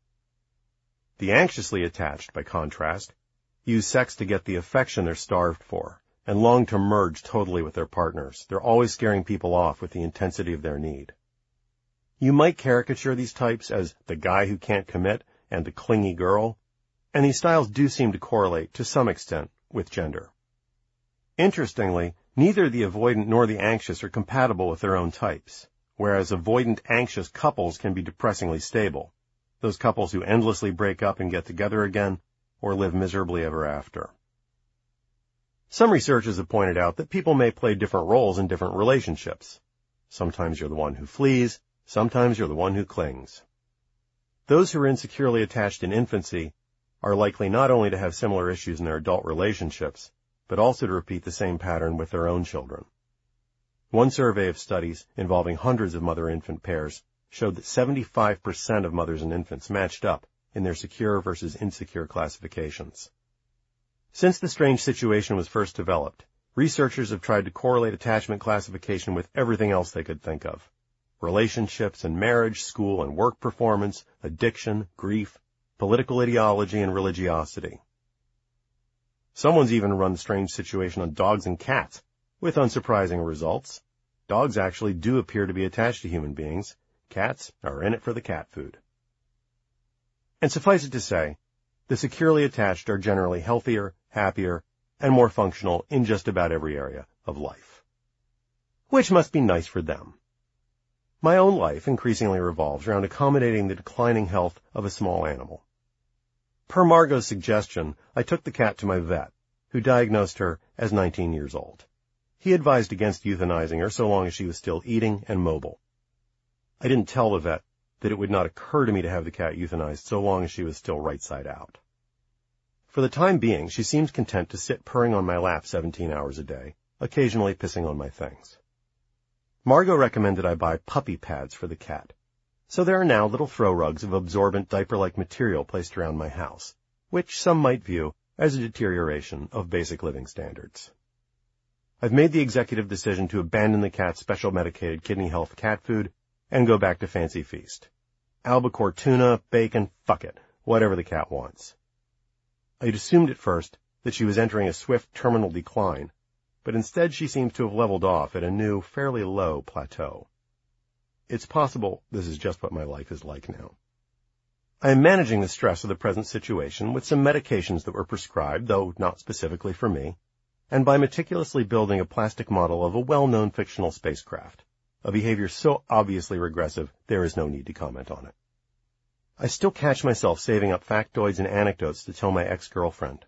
The anxiously attached, by contrast, use sex to get the affection they're starved for and long to merge totally with their partners. They're always scaring people off with the intensity of their need. You might caricature these types as the guy who can't commit and the clingy girl, and these styles do seem to correlate to some extent with gender. Interestingly, neither the avoidant nor the anxious are compatible with their own types, whereas avoidant-anxious couples can be depressingly stable, those couples who endlessly break up and get together again, or live miserably ever after. Some researchers have pointed out that people may play different roles in different relationships. Sometimes you're the one who flees, sometimes you're the one who clings. Those who are insecurely attached in infancy are likely not only to have similar issues in their adult relationships, but also to repeat the same pattern with their own children. One survey of studies involving hundreds of mother-infant pairs showed that seventy-five percent of mothers and infants matched up in their secure versus insecure classifications. Since the strange situation was first developed, researchers have tried to correlate attachment classification with everything else they could think of: relationships and marriage, school and work performance, addiction, grief, political ideology, and religiosity. Someone's even run the strange situation on dogs and cats, with unsurprising results. Dogs actually do appear to be attached to human beings. Cats are in it for the cat food. And suffice it to say, the securely attached are generally healthier, happier, and more functional in just about every area of life. Which must be nice for them. My own life increasingly revolves around accommodating the declining health of a small animal. Per Margot's suggestion, I took the cat to my vet, who diagnosed her as nineteen years old. He advised against euthanizing her so long as she was still eating and mobile. I didn't tell the vet that it would not occur to me to have the cat euthanized so long as she was still right side out. For the time being, she seems content to sit purring on my lap seventeen hours a day, occasionally pissing on my things. Margot recommended I buy puppy pads for the cat, so there are now little throw rugs of absorbent diaper-like material placed around my house, which some might view as a deterioration of basic living standards. I've made the executive decision to abandon the cat's special medicated kidney health cat food and go back to Fancy Feast. Albacore tuna, bacon, fuck it, whatever the cat wants. I'd assumed at first that she was entering a swift terminal decline, but instead she seems to have leveled off at a new, fairly low plateau. It's possible this is just what my life is like now. I am managing the stress of the present situation with some medications that were prescribed, though not specifically for me, and by meticulously building a plastic model of a well-known fictional spacecraft, a behavior so obviously regressive there is no need to comment on it. I still catch myself saving up factoids and anecdotes to tell my ex-girlfriend.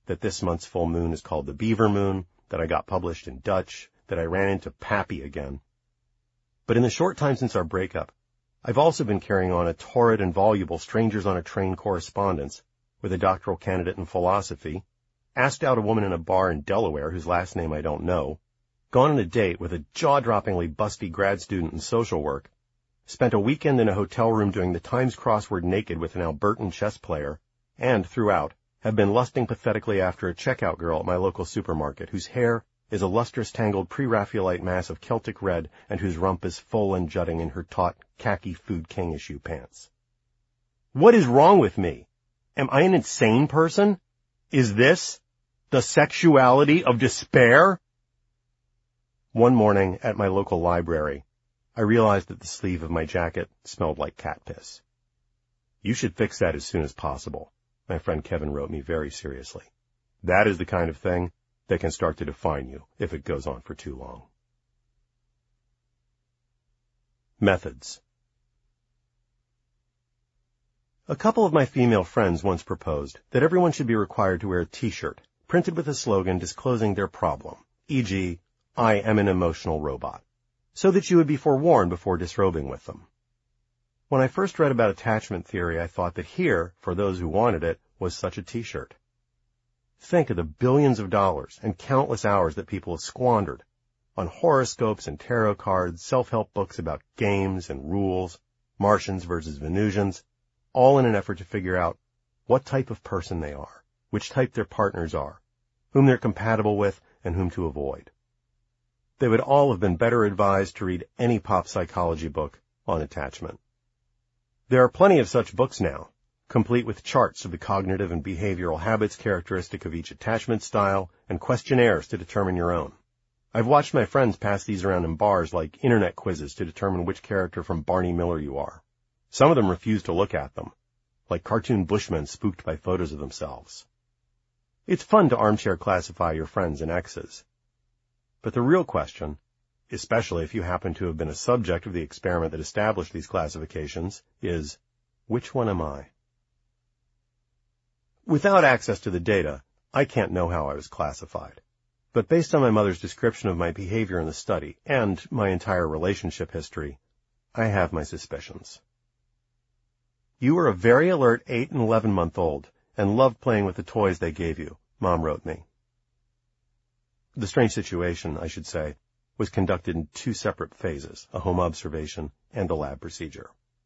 that this month's full moon is called the Beaver Moon, that I got published in Dutch, that I ran into Pappy again. But in the short time since our breakup, I've also been carrying on a torrid and voluble strangers on a train correspondence with a doctoral candidate in philosophy, asked out a woman in a bar in Delaware whose last name I don't know, gone on a date with a jaw-droppingly busty grad student in social work, spent a weekend in a hotel room doing the Times crossword naked with an Albertan chess player, and, throughout, have been lusting pathetically after a checkout girl at my local supermarket whose hair is a lustrous tangled pre-Raphaelite mass of Celtic red and whose rump is full and jutting in her taut khaki Food King issue pants. What is wrong with me? Am I an insane person? Is this the sexuality of despair? One morning at my local library, I realized that the sleeve of my jacket smelled like cat piss. You should fix that as soon as possible, my friend Kevin wrote me very seriously. That is the kind of thing that can start to define you if it goes on for too long. Methods. A couple of my female friends once proposed that everyone should be required to wear a t-shirt printed with a slogan disclosing their problem, for example, I am an emotional robot, so that you would be forewarned before disrobing with them. When I first read about attachment theory, I thought that here, for those who wanted it, was such a t-shirt. Think of the billions of dollars and countless hours that people have squandered on horoscopes and tarot cards, self-help books about games and rules, Martians versus Venusians, all in an effort to figure out what type of person they are, which type their partners are, whom they're compatible with, and whom to avoid. They would all have been better advised to read any pop psychology book on attachment. There are plenty of such books now, complete with charts of the cognitive and behavioral habits characteristic of each attachment style and questionnaires to determine your own. I've watched my friends pass these around in bars like internet quizzes to determine which character from Barney Miller you are. Some of them refuse to look at them, like cartoon bushmen spooked by photos of themselves. It's fun to armchair classify your friends and exes. But the real question, especially if you happen to have been a subject of the experiment that established these classifications, is, which one am I? Without access to the data, I can't know how I was classified. But based on my mother's description of my behavior in the study and my entire relationship history, I have my suspicions. You were a very alert eight and eleven-month-old and loved playing with the toys they gave you, Mom wrote me. The strange situation, I should say, was conducted in two separate phases, a home observation and a lab procedure.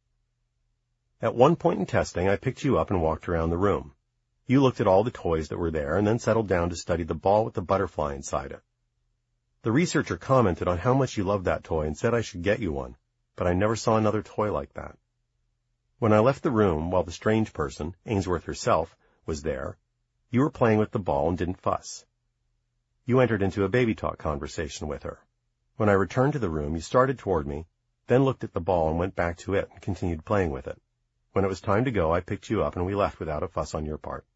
At one point in testing, I picked you up and walked around the room. You looked at all the toys that were there and then settled down to study the ball with the butterfly inside it. The researcher commented on how much you loved that toy and said I should get you one, but I never saw another toy like that. When I left the room, while the strange person, Ainsworth herself, was there, you were playing with the ball and didn't fuss. You entered into a baby talk conversation with her. When I returned to the room, you started toward me, then looked at the ball and went back to it and continued playing with it. When it was time to go, I picked you up and we left without a fuss on your part.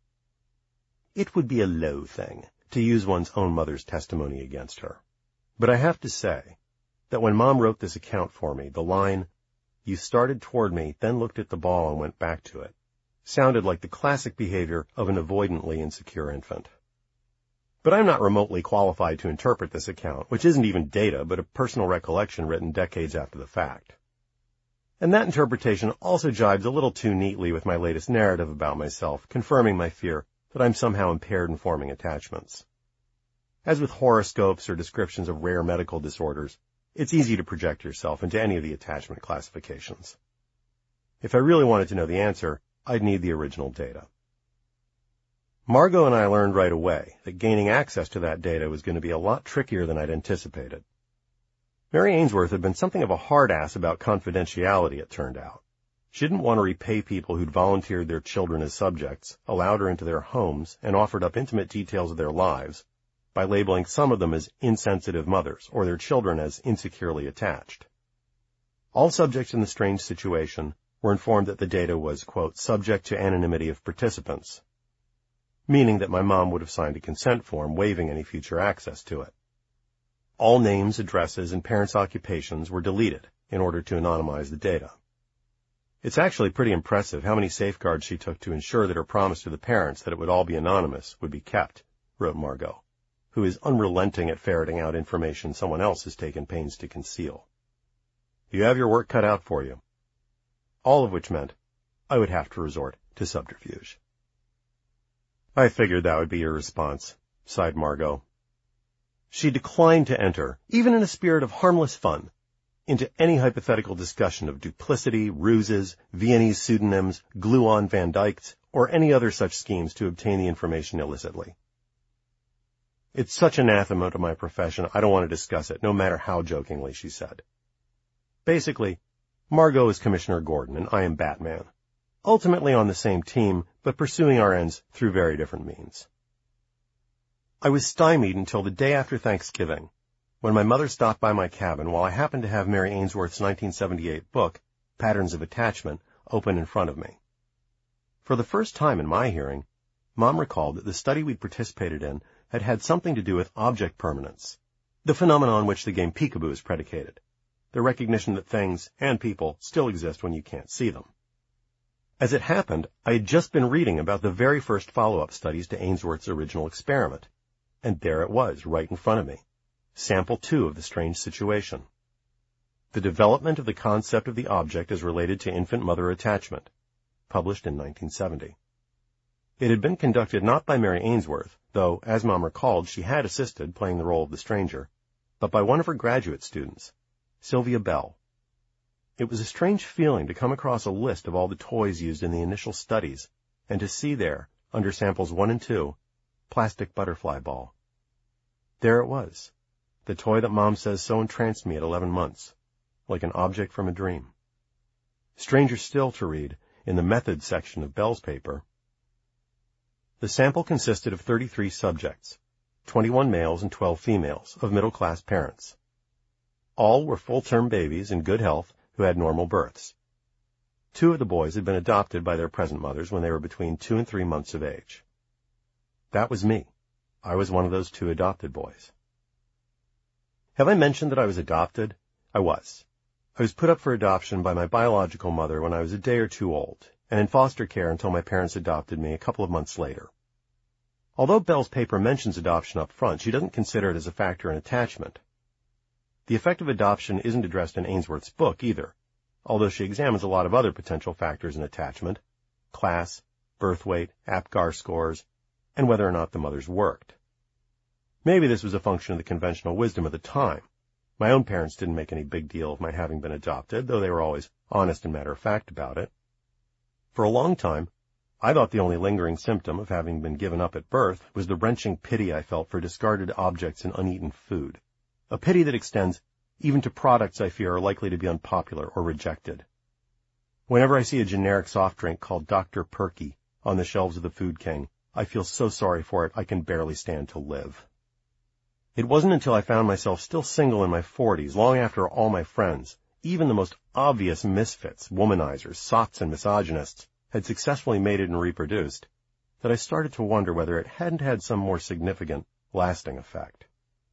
It would be a low thing to use one's own mother's testimony against her. But I have to say that when Mom wrote this account for me, the line, "You started toward me, then looked at the ball and went back to it," sounded like the classic behavior of an avoidantly insecure infant. But I'm not remotely qualified to interpret this account, which isn't even data, but a personal recollection written decades after the fact. And that interpretation also jives a little too neatly with my latest narrative about myself, confirming my fear that I'm somehow impaired in forming attachments. As with horoscopes or descriptions of rare medical disorders, it's easy to project yourself into any of the attachment classifications. If I really wanted to know the answer, I'd need the original data. Margot and I learned right away that gaining access to that data was going to be a lot trickier than I'd anticipated. Mary Ainsworth had been something of a hard-ass about confidentiality, it turned out. She didn't want to repay people who'd volunteered their children as subjects, allowed her into their homes, and offered up intimate details of their lives by labeling some of them as insensitive mothers or their children as insecurely attached. All subjects in the strange situation were informed that the data was, quote, subject to anonymity of participants, meaning that my mom would have signed a consent form waiving any future access to it. All names, addresses, and parents' occupations were deleted in order to anonymize the data. It's actually pretty impressive how many safeguards she took to ensure that her promise to the parents that it would all be anonymous would be kept, wrote Margot, who is unrelenting at ferreting out information someone else has taken pains to conceal. You have your work cut out for you. All of which meant I would have to resort to subterfuge. I figured that would be your response, sighed Margot. She declined to enter, even in a spirit of harmless fun, into any hypothetical discussion of duplicity, ruses, Viennese pseudonyms, glue-on Van Dykes, or any other such schemes to obtain the information illicitly. It's such anathema to my profession, I don't want to discuss it, no matter how jokingly, she said. Basically, Margot is Commissioner Gordon and I am Batman. Ultimately on the same team, but pursuing our ends through very different means. I was stymied until the day after Thanksgiving, when my mother stopped by my cabin while I happened to have Mary Ainsworth's nineteen seventy-eight book, Patterns of Attachment, open in front of me. For the first time in my hearing, Mom recalled that the study we'd participated in had had something to do with object permanence, the phenomenon on which the game Peekaboo is predicated, the recognition that things and people still exist when you can't see them. As it happened, I had just been reading about the very first follow-up studies to Ainsworth's original experiment, and there it was, right in front of me, sample two of the strange situation. The development of the concept of the object as related to infant-mother attachment, published in nineteen seventy. It had been conducted not by Mary Ainsworth, though, as Mom recalled, she had assisted, playing the role of the stranger, but by one of her graduate students, Sylvia Bell. It was a strange feeling to come across a list of all the toys used in the initial studies, and to see there, under samples one and two, plastic butterfly ball. There it was, the toy that Mom says so entranced me at eleven months, like an object from a dream. Stranger still to read, in the methods section of Bell's paper, the sample consisted of thirty-three subjects, twenty-one males and twelve females, of middle-class parents. All were full-term babies in good health who had normal births. Two of the boys had been adopted by their present mothers when they were between two and three months of age. That was me. I was one of those two adopted boys. Have I mentioned that I was adopted? I was. I was put up for adoption by my biological mother when I was a day or two old, and in foster care until my parents adopted me a couple of months later. Although Bell's paper mentions adoption up front, she doesn't consider it as a factor in attachment. The effect of adoption isn't addressed in Ainsworth's book either, although she examines a lot of other potential factors in attachment, class, birth weight, APGAR scores, and whether or not the mothers worked. Maybe this was a function of the conventional wisdom of the time. My own parents didn't make any big deal of my having been adopted, though they were always honest and matter-of-fact about it. For a long time, I thought the only lingering symptom of having been given up at birth was the wrenching pity I felt for discarded objects and uneaten food, a pity that extends even to products I fear are likely to be unpopular or rejected. Whenever I see a generic soft drink called Doctor Perky on the shelves of the Food King, I feel so sorry for it I can barely stand to live. It wasn't until I found myself still single in my forties, long after all my friends, even the most obvious misfits, womanizers, sots, and misogynists, had successfully mated and reproduced, that I started to wonder whether it hadn't had some more significant, lasting effect.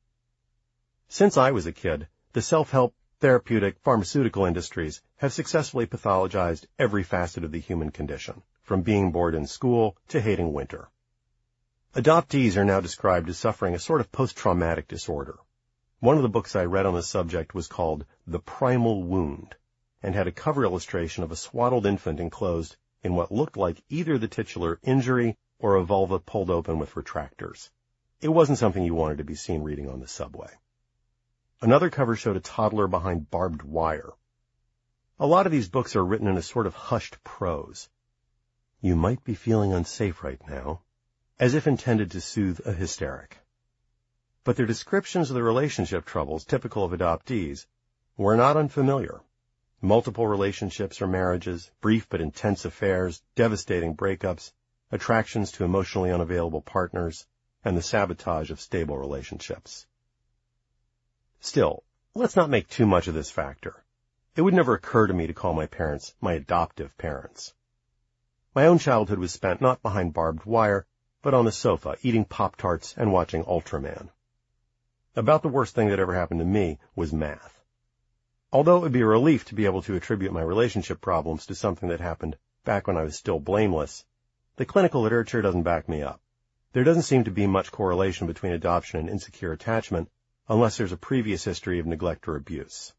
Since I was a kid, the self-help, therapeutic, pharmaceutical industries have successfully pathologized every facet of the human condition, from being bored in school to hating winter. Adoptees are now described as suffering a sort of post-traumatic disorder. One of the books I read on the subject was called The Primal Wound, and had a cover illustration of a swaddled infant enclosed in what looked like either the titular injury or a vulva pulled open with retractors. It wasn't something you wanted to be seen reading on the subway. Another cover showed a toddler behind barbed wire. A lot of these books are written in a sort of hushed prose. You might be feeling unsafe right now, as if intended to soothe a hysteric. But their descriptions of the relationship troubles typical of adoptees were not unfamiliar. Multiple relationships or marriages, brief but intense affairs, devastating breakups, attractions to emotionally unavailable partners, and the sabotage of stable relationships. Still, let's not make too much of this factor. It would never occur to me to call my parents my adoptive parents. My own childhood was spent not behind barbed wire, but on the sofa, eating Pop-Tarts and watching Ultraman. About the worst thing that ever happened to me was math. Although it would be a relief to be able to attribute my relationship problems to something that happened back when I was still blameless, the clinical literature doesn't back me up. There doesn't seem to be much correlation between adoption and insecure attachment unless there's a previous history of neglect or abuse.